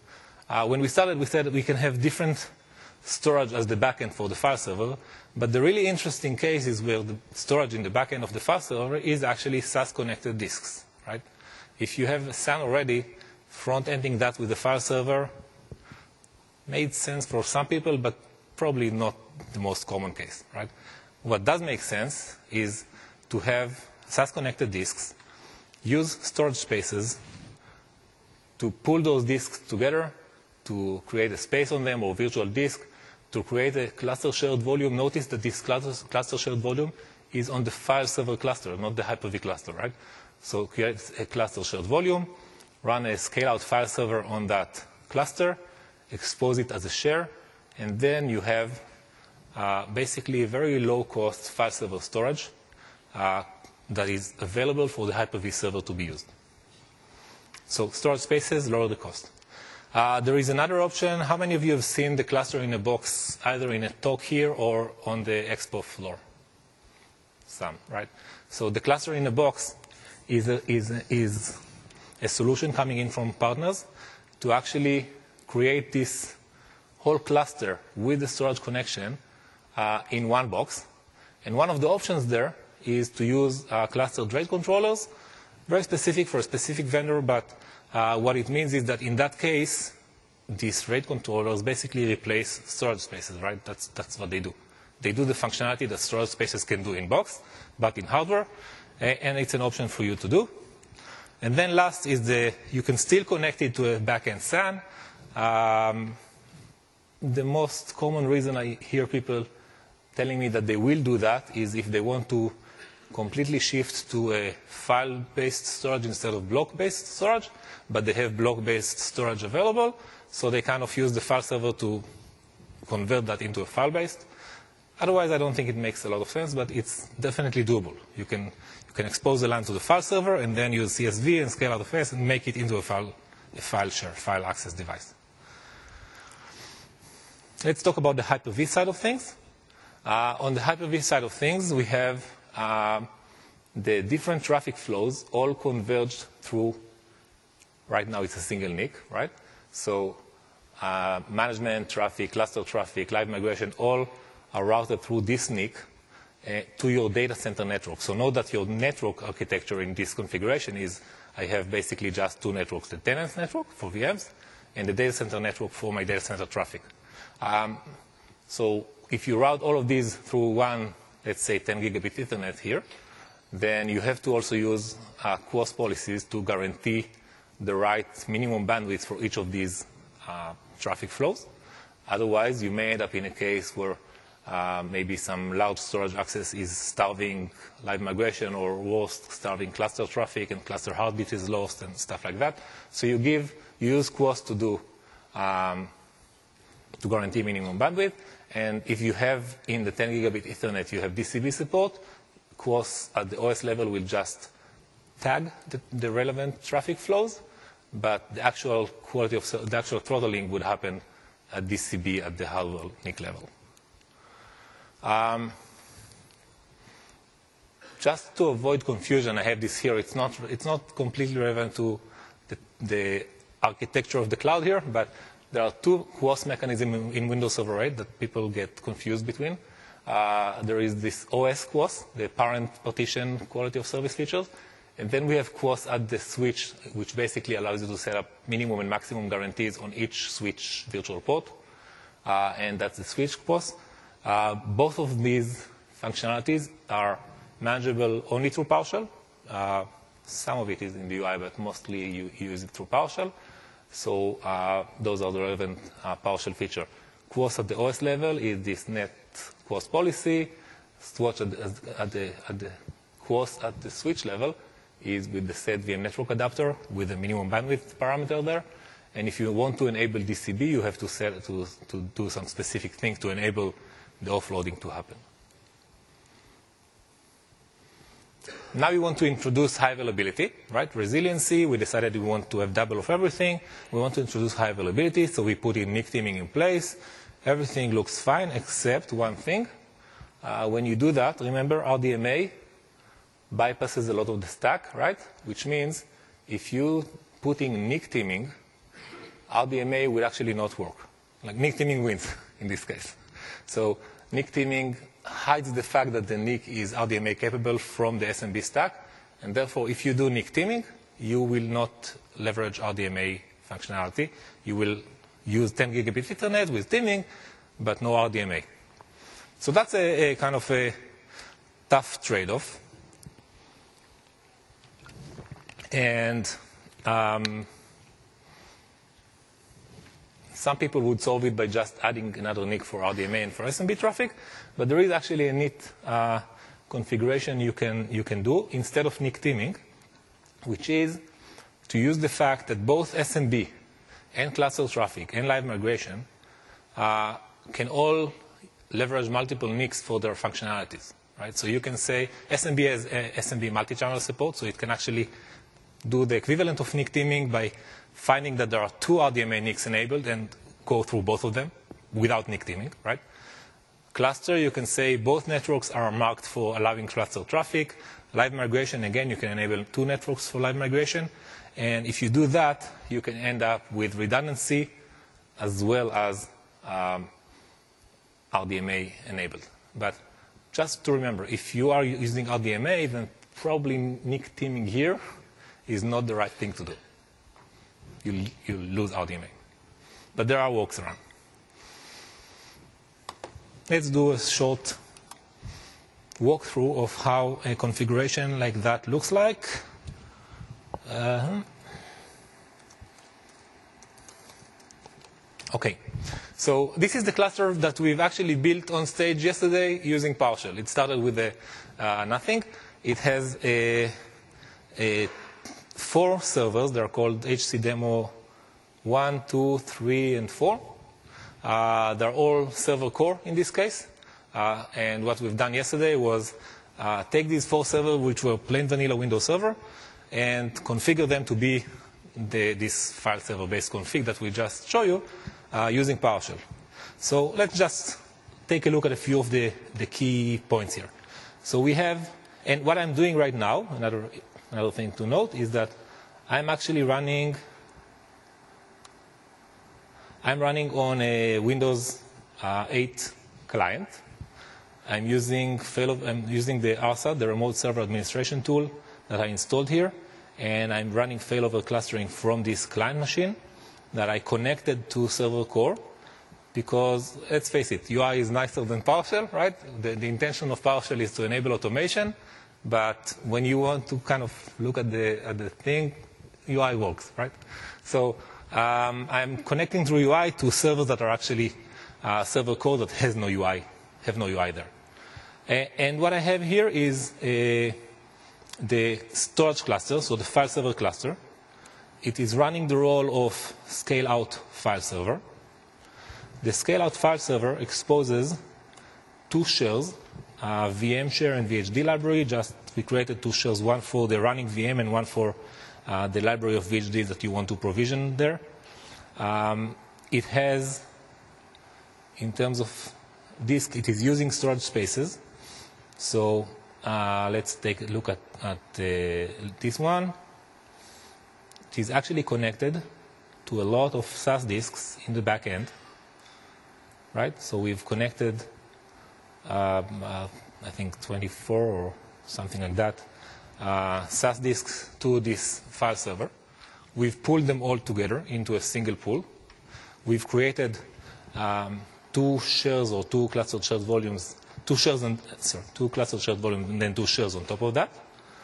When we started, we said we can have different storage as the backend for the file server, but the really interesting case is where the storage in the backend of the file server is actually SAS-connected disks, right? If you have SAN already, front-ending that with the file server made sense for some people, but probably not the most common case, right? What does make sense is to have SAS-connected disks, use storage spaces to pull those disks together, to create a space on them or virtual disk, to create a cluster shared volume. Notice that this cluster shared volume is on the file server cluster, not the Hyper-V cluster, right? So create a cluster shared volume, run a scale-out file server on that cluster, expose it as a share, and then you have basically a very low-cost file server storage that is available for the Hyper-V server to be used. So storage spaces lower the cost. There is another option. How many of you have seen the cluster in a box, either in a talk here or on the expo floor? Some, right? So the cluster in a box is a solution coming in from partners to actually create this whole cluster with the storage connection in one box. And one of the options there is to use clustered RAID controllers, very specific for a specific vendor, but what it means is that in that case, these RAID controllers basically replace storage spaces, right? That's what they do. They do the functionality that storage spaces can do in box, but in hardware, and it's an option for you to do. And then last is you can still connect it to a backend SAN. The most common reason I hear people telling me that they will do that is if they want to completely shift to a file-based storage instead of block-based storage, but they have block-based storage available, so they kind of use the file server to convert that into a file-based. Otherwise, I don't think it makes a lot of sense, but it's definitely doable. You can expose the LAN to the file server and then use CSV and scale out the face and make it into a file share, file access device. Let's talk about the Hyper-V side of things. On the Hyper-V side of things, we have the different traffic flows all converged through, right now it's a single NIC, right? So management, traffic, cluster traffic, live migration, all are routed through this NIC to your data center network. So know that your network architecture in this configuration is, I have basically just two networks, the tenant network for VMs and the data center network for my data center traffic. So if you route all of these through one, let's say 10 gigabit Ethernet here, then you have to also use QoS policies to guarantee the right minimum bandwidth for each of these traffic flows. Otherwise, you may end up in a case where maybe some large storage access is starving live migration, or worse, starving cluster traffic, and cluster heartbeat is lost and stuff like that. So you use QoS to do to guarantee minimum bandwidth. And if you have in the 10 gigabit Ethernet, you have DCB support, QoS at the OS level will just tag the relevant traffic flows, but the actual quality of the actual throttling would happen at DCB at the hardware NIC level. Just to avoid confusion, I have this here. It's not completely relevant to the architecture of the cloud here, but there are two QoS mechanisms in Windows Server 8 that people get confused between. There is this OS QoS, the parent partition quality of service features, and then we have QoS at the switch, which basically allows you to set up minimum and maximum guarantees on each switch virtual port, and that's the switch QoS. Both of these functionalities are manageable only through PowerShell. Some of it is in the UI, but mostly you use it through PowerShell. So those are the relevant PowerShell feature. QoS at the OS level is this net QoS policy. Switch at the QoS at the switch level is with the set VM network adapter with a minimum bandwidth parameter there. And if you want to enable DCB, you have to set to do some specific thing to enable the offloading to happen. Now we want to introduce high availability, right? Resiliency, we decided we want to have double of everything. We want to introduce high availability, so we put in NIC teaming in place. Everything looks fine except one thing. When you do that, remember RDMA bypasses a lot of the stack, right? Which means if you put in NIC teaming RDMA will actually not work. Like NIC teaming wins in this case. So NIC teaming hides the fact that the NIC is RDMA capable from the SMB stack, and therefore if you do NIC teaming, you will not leverage RDMA functionality. You will use 10 gigabit Ethernet with teaming, but no RDMA. So that's a kind of a tough trade-off. And some people would solve it by just adding another NIC for RDMA and for SMB traffic, but there is actually a neat configuration you can do instead of NIC teaming, which is to use the fact that both SMB and cluster traffic and live migration can all leverage multiple NICs for their functionalities. Right? So you can say SMB has SMB multi-channel support, so it can actually do the equivalent of NIC teaming by finding that there are two RDMA NICs enabled and go through both of them without NIC teaming. Right? Cluster, you can say both networks are marked for allowing cluster traffic. Live migration, again, you can enable two networks for live migration. And if you do that, you can end up with redundancy as well as RDMA enabled. But just to remember, if you are using RDMA, then probably NIC teaming here is not the right thing to do. You lose RDMA. But there are workarounds. Let's do a short walkthrough of how a configuration like that looks like. Okay, so this is the cluster that we've actually built on stage yesterday using PowerShell. It started with nothing. It has 4 servers. They're called HCDemo 1, 2, 3, and 4. They're all server core in this case. And what we've done yesterday was take these 4 servers, which were plain vanilla Windows Server, and configure them to be this file server-based config that we just showed you using PowerShell. So let's just take a look at a few of the key points here. So we have, and what I'm doing right now, another thing to note is that I'm actually running on a Windows 8 client. I'm using the RSAT, the Remote Server Administration tool that I installed here, and I'm running failover clustering from this client machine that I connected to server core because, let's face it, UI is nicer than PowerShell, right? The intention of PowerShell is to enable automation, but when you want to kind of look at the thing, UI works, right? So I'm connecting through UI to servers that are actually server core that have no UI there. And what I have here is the storage cluster, so the file server cluster. It is running the role of scale-out file server. The scale-out file server exposes 2 shells, VM share and VHD library. We created 2 shells, one for the running VM and one for the library of VHD that you want to provision there. It has, in terms of disk, it is using storage spaces. So let's take a look at this one. It is actually connected to a lot of SAS disks in the back end, right? So we've connected, I think 24 or something like that, SAS disks to this file server. We've pulled them all together into a single pool. We've created 2 shares or 2 clustered shared volumes, 2 clustered shared volumes, and then 2 shares on top of that.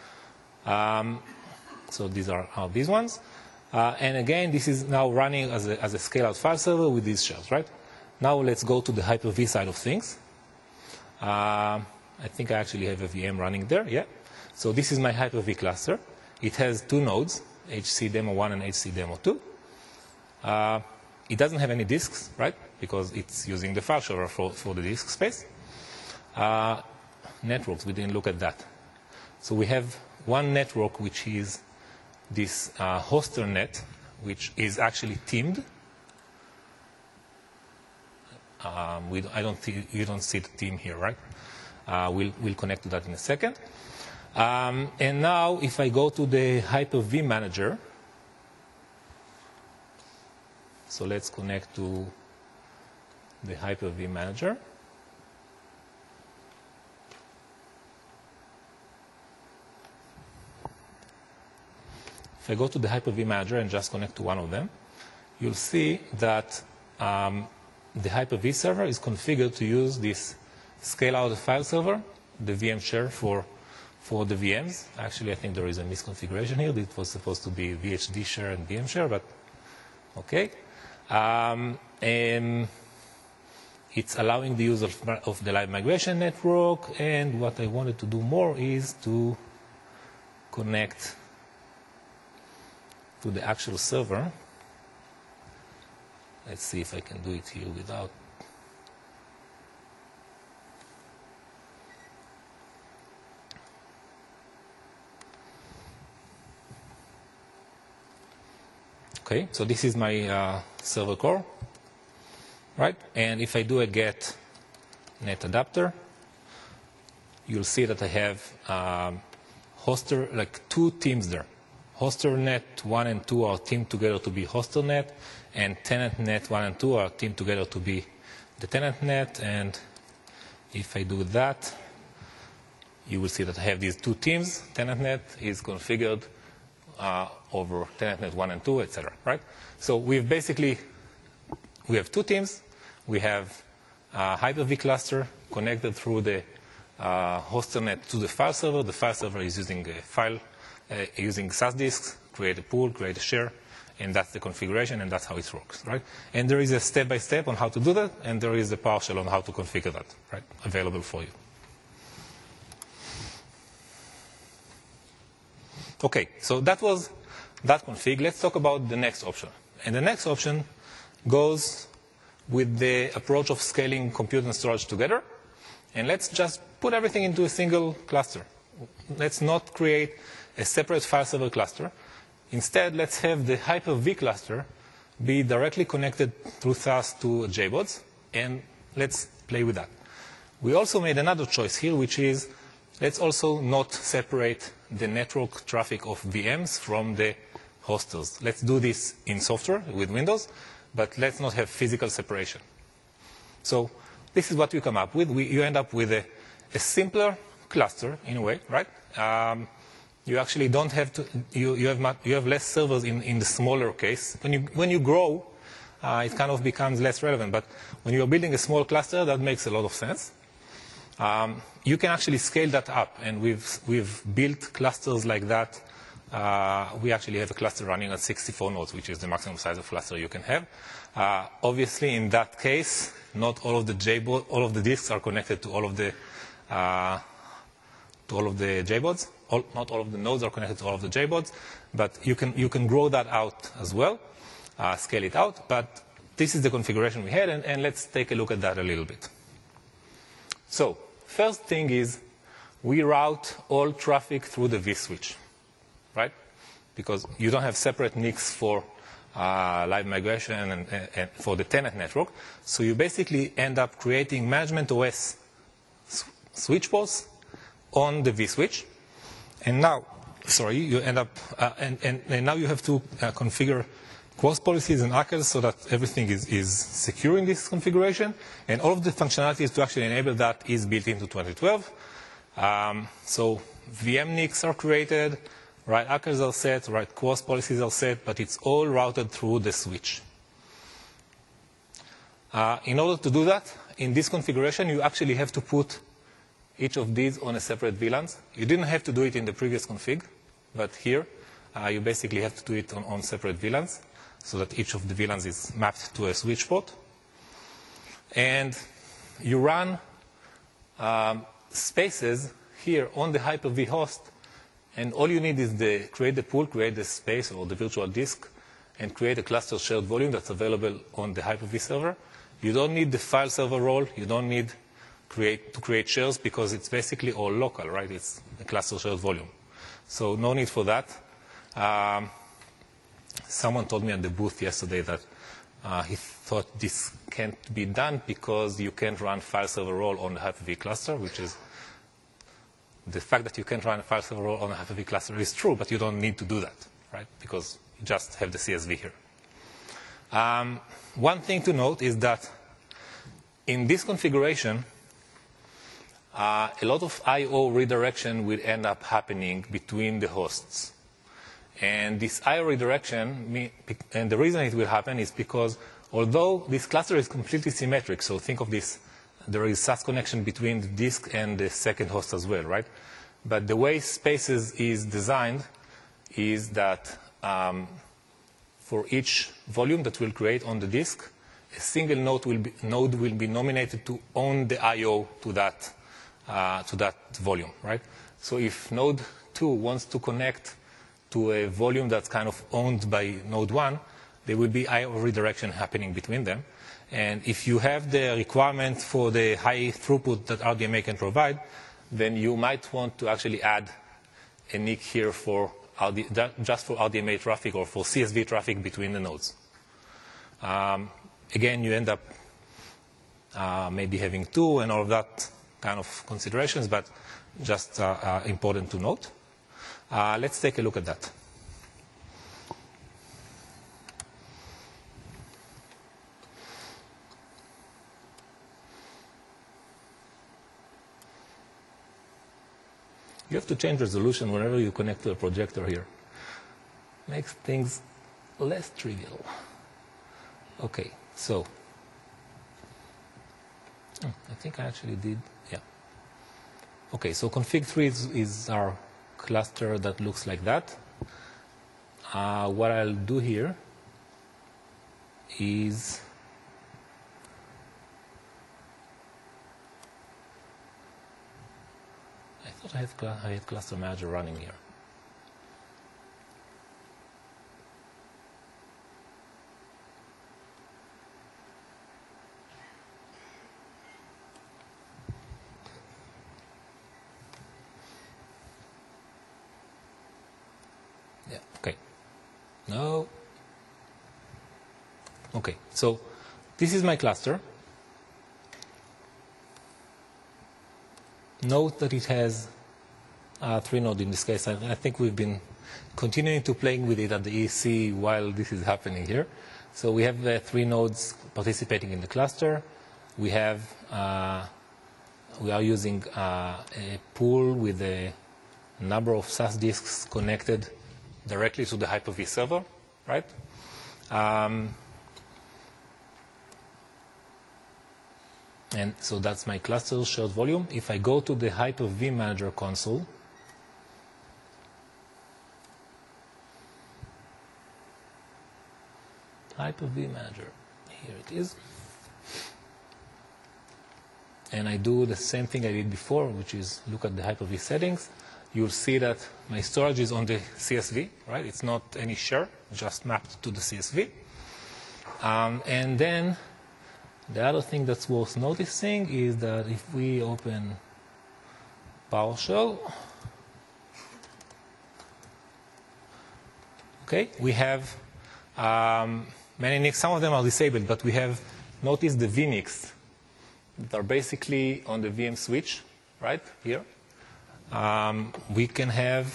So these are these ones. And again, this is now running as a scale-out file server with these shells, right? Now let's go to the Hyper-V side of things. I think I actually have a VM running there, yeah. So this is my Hyper-V cluster. It has 2 nodes, HCDemo 1 and HCDemo 2. It doesn't have any disks, right? Because it's using the file server for the disk space. Networks, we didn't look at that. So we have one network, which is this hoster net, which is actually teamed. You don't see the team here, right? We'll connect to that in a second. And now, if I go to the Hyper-V manager, So let's connect to the Hyper-V manager. If I go to the Hyper-V manager and just connect to one of them, you'll see that the Hyper-V server is configured to use this scale-out file server, the VM share for the VMs. Actually, I think there is a misconfiguration here. It was supposed to be VHD share and VM share, but okay. And it's allowing the use of the live migration network. And what I wanted to do more is to connect to the actual server. Let's see if I can do it here without. Okay, so this is my server core, right? And if I do a get net adapter, you'll see that I have hoster, like two teams there. Hoster net 1 and 2 are teamed together to be hoster net, and tenant net 1 and 2 are teamed together to be the tenant net. And if I do that, you will see that I have these two teams. Tenant net is configured over tenant net 1 and 2, etc. Right? So we have two teams. We have a Hyper-V cluster connected through the hoster net to the file server. The file server is using a file. Using SAS disks, create a pool, create a share, and that's the configuration, and that's how it works, right? And there is a step-by-step on how to do that, and there is a partial on how to configure that, right, available for you. Okay, so that was that config. Let's talk about the next option. And the next option goes with the approach of scaling compute and storage together, and let's just put everything into a single cluster. Let's not create a separate file server cluster. Instead, let's have the Hyper-V cluster be directly connected through SAS to JBods, and let's play with that. We also made another choice here, which is let's also not separate the network traffic of VMs from the hosters. Let's do this in software with Windows, but let's not have physical separation. So this is what you come up with. You end up with a simpler cluster in a way, right? You actually don't have to. You have less servers in the smaller case. When you grow, it kind of becomes less relevant. But when you are building a small cluster, that makes a lot of sense. You can actually scale that up, and we've built clusters like that. We actually have a cluster running at 64 nodes, which is the maximum size of cluster you can have. Obviously, in that case, not all of the disks are connected to all of the JBods. Not all of the nodes are connected to all of the JBods, but you can grow that out as well, scale it out. But this is the configuration we had, and let's take a look at that a little bit. So first thing is we route all traffic through the vSwitch, right? Because you don't have separate NICs for live migration and for the tenant network. So you basically end up creating management OS switch ports on the vSwitch. And now, you end up, and now you have to configure cross policies and ACLs so that everything is secure in this configuration. And all of the functionalities to actually enable that is built into 2012. So VM NICs are created, right? ACLs are set, right? Cross policies are set, but it's all routed through the switch. In order to do that, in this configuration, you actually have to put each of these on a separate VLANs. You didn't have to do it in the previous config, but here you basically have to do it on separate VLANs so that each of the VLANs is mapped to a switch port. And you run spaces here on the Hyper-V host, and all you need is create the pool, create the space or the virtual disk, and create a cluster shared volume that's available on the Hyper-V server. You don't need the file server role. You don't need to create shares because it's basically all local, right? It's a cluster shared volume. So no need for that. Someone told me at the booth yesterday that he thought this can't be done because you can't run file server role on the Hyper-V cluster, which is the fact that you can't run a file server role on a Hyper-V cluster is true, but you don't need to do that, right? Because you just have the CSV here. One thing to note is that in this configuration, a lot of I/O redirection will end up happening between the hosts. And this I/O redirection, and the reason it will happen is because although this cluster is completely symmetric, so think of this, there is SAS connection between the disk and the second host as well, right? But the way Spaces is designed is that for each volume that we'll create on the disk, a single node will be nominated to own the I/O to that volume, right? So if node 2 wants to connect to a volume that's kind of owned by node 1, there will be I/O redirection happening between them. And if you have the requirement for the high throughput that RDMA can provide, then you might want to actually add a NIC here for just for RDMA traffic or for CSV traffic between the nodes. Again, you end up maybe having 2 and all of that kind of considerations, but just important to note. Let's take a look at that. You have to change resolution whenever you connect to a projector here. Makes things less trivial. Okay, so I think I actually did, yeah. Okay, so config 3 is our cluster that looks like that. What I'll do here is I thought I had cluster manager running here. Yeah, okay. No. Okay, so this is my cluster. Note that it has 3 nodes in this case. I think we've been continuing to playing with it at the EC while this is happening here. So we have 3 nodes participating in the cluster. We are using a pool with a number of SAS disks connected directly to the Hyper-V server, right? And so that's my cluster shared volume. If I go to the Hyper-V Manager console, Hyper-V Manager, here it is. And I do the same thing I did before, which is look at the Hyper-V settings. You'll see that my storage is on the CSV, right? It's not any share, just mapped to the CSV. And then the other thing that's worth noticing is that if we open PowerShell, okay, we have many NICs. Some of them are disabled, but we have noticed the vNICs that are basically on the VM switch, right here. We can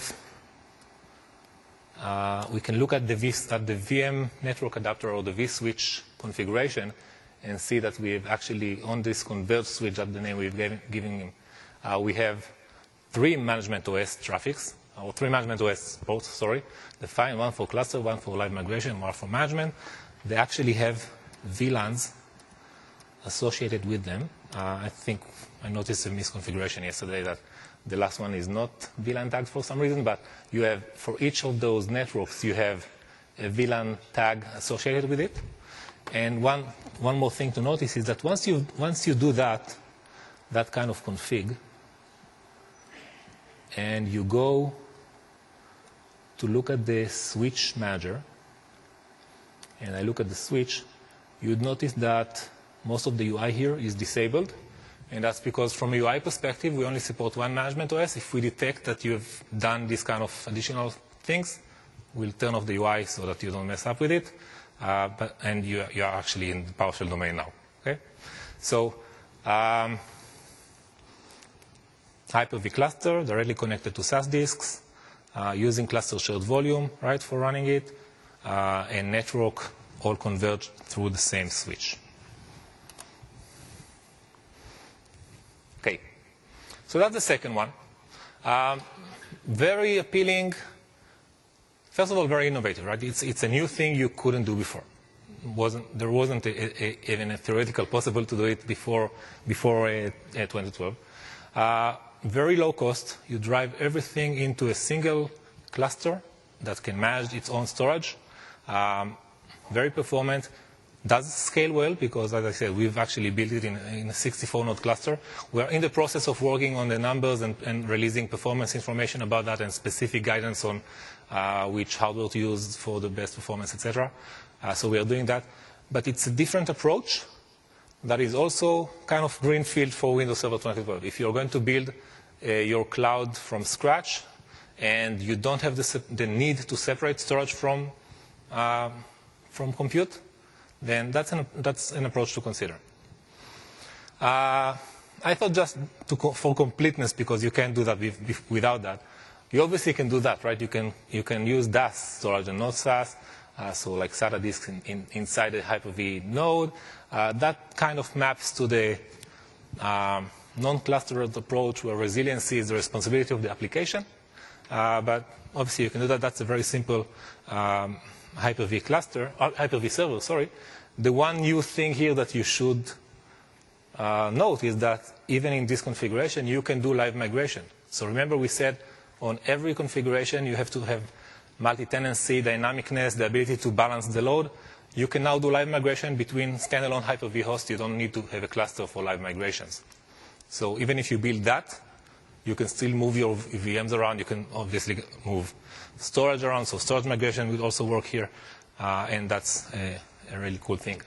look at the VM network adapter or the vSwitch configuration and see that we have actually, on this converged switch, that's the name we've given him, we have 3 management OS traffics, or 3 management OS both, sorry, defined, one for cluster, one for live migration, one for management. They actually have VLANs associated with them. I think I noticed a misconfiguration yesterday that the last one is not VLAN tagged for some reason, but you have, for each of those networks, you have a VLAN tag associated with it. And one more thing to notice is that once you do that kind of config, and you go to look at the switch manager, and I look at the switch, you'd notice that most of the UI here is disabled. And that's because from a UI perspective, we only support 1 management OS. If we detect that you've done this kind of additional things, we'll turn off the UI so that you don't mess up with it. And you are actually in the PowerShell domain now. Okay? So Hyper-V cluster directly connected to SAS disks, using cluster shared volume, right, for running it, and network all converge through the same switch. Okay, so that's the second one. Very appealing. First of all, very innovative, right? It's a new thing you couldn't do before. There wasn't even a theoretical possible to do it before 2012. Very low cost. You drive everything into a single cluster that can manage its own storage. Very performant. Does scale well because, as I said, we've actually built it in a 64-node cluster. We're in the process of working on the numbers and releasing performance information about that and specific guidance on which hardware to use for the best performance, etc. So we are doing that. But it's a different approach that is also kind of greenfield for Windows Server 2012. If you're going to build your cloud from scratch and you don't have the need to separate storage from compute, then that's an approach to consider. I thought just for completeness, because you can't do that without that. You obviously can do that, right? You can use DAS storage and not SAS, so like SATA disks inside a Hyper-V node. That kind of maps to the non-clustered approach where resiliency is the responsibility of the application. But obviously you can do that. That's a very simple Hyper-V cluster, Hyper-V server, sorry. The one new thing here that you should note is that even in this configuration, you can do live migration. So remember we said on every configuration you have to have multi-tenancy, dynamicness, the ability to balance the load. You can now do live migration between standalone Hyper-V hosts. You don't need to have a cluster for live migrations. So even if you build that, you can still move your VMs around. You can obviously move storage around, so storage migration will also work here, and that's a really cool thing.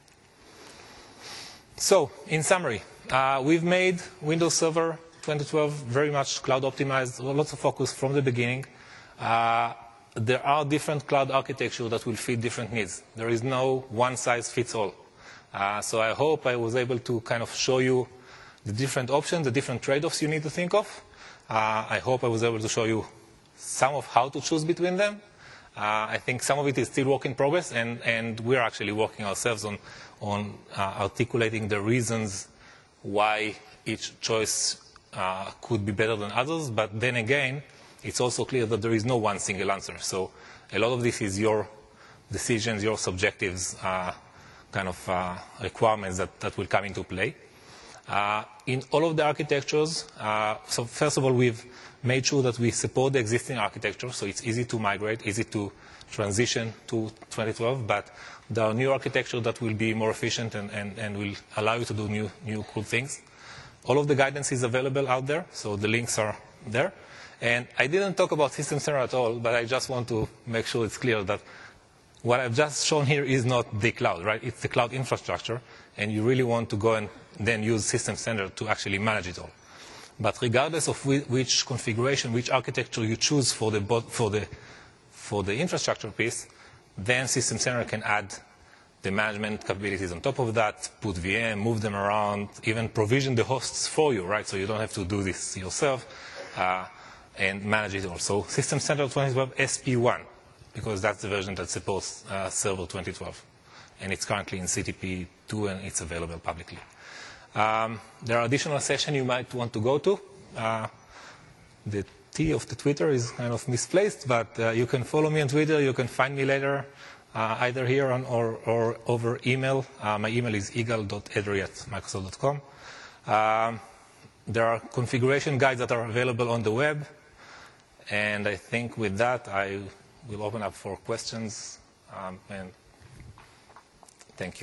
So, in summary, we've made Windows Server 2012 very much cloud optimized, lots of focus from the beginning. There are different cloud architectures that will fit different needs. There is no one size fits all. So I hope I was able to kind of show you the different options, the different trade-offs you need to think of. I hope I was able to show you some of how to choose between them. I think some of it is still work in progress, and we're actually working ourselves on articulating the reasons why each choice could be better than others. But then again, it's also clear that there is no one single answer. So a lot of this is your decisions, your subjectives, kind of requirements that will come into play. In all of the architectures, so first of all, we've made sure that we support the existing architecture, so it's easy to migrate, easy to transition to 2012, but there are new architecture that will be more efficient and will allow you to do new cool things. All of the guidance is available out there, so the links are there. And I didn't talk about System Center at all, but I just want to make sure it's clear that what I've just shown here is not the cloud, right? It's the cloud infrastructure, and you really want to go and then use System Center to actually manage it all. But regardless of which configuration, which architecture you choose for the infrastructure piece, then System Center can add the management capabilities on top of that, put VM, move them around, even provision the hosts for you, right? So you don't have to do this yourself and manage it all. So System Center 2012 SP1, because that's the version that supports Server 2012. And it's currently in CTP 2, and it's available publicly. There are additional sessions you might want to go to. The T of the Twitter is kind of misplaced, but you can follow me on Twitter. You can find me later, either here or over email. My email is igal.edry@microsoft.com. There are configuration guides that are available on the web. And I think with that, I will open up for questions. And thank you.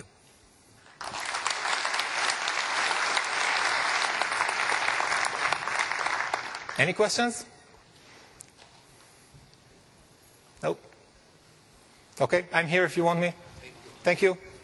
Any questions? Nope. Okay, I'm here if you want me. Thank you.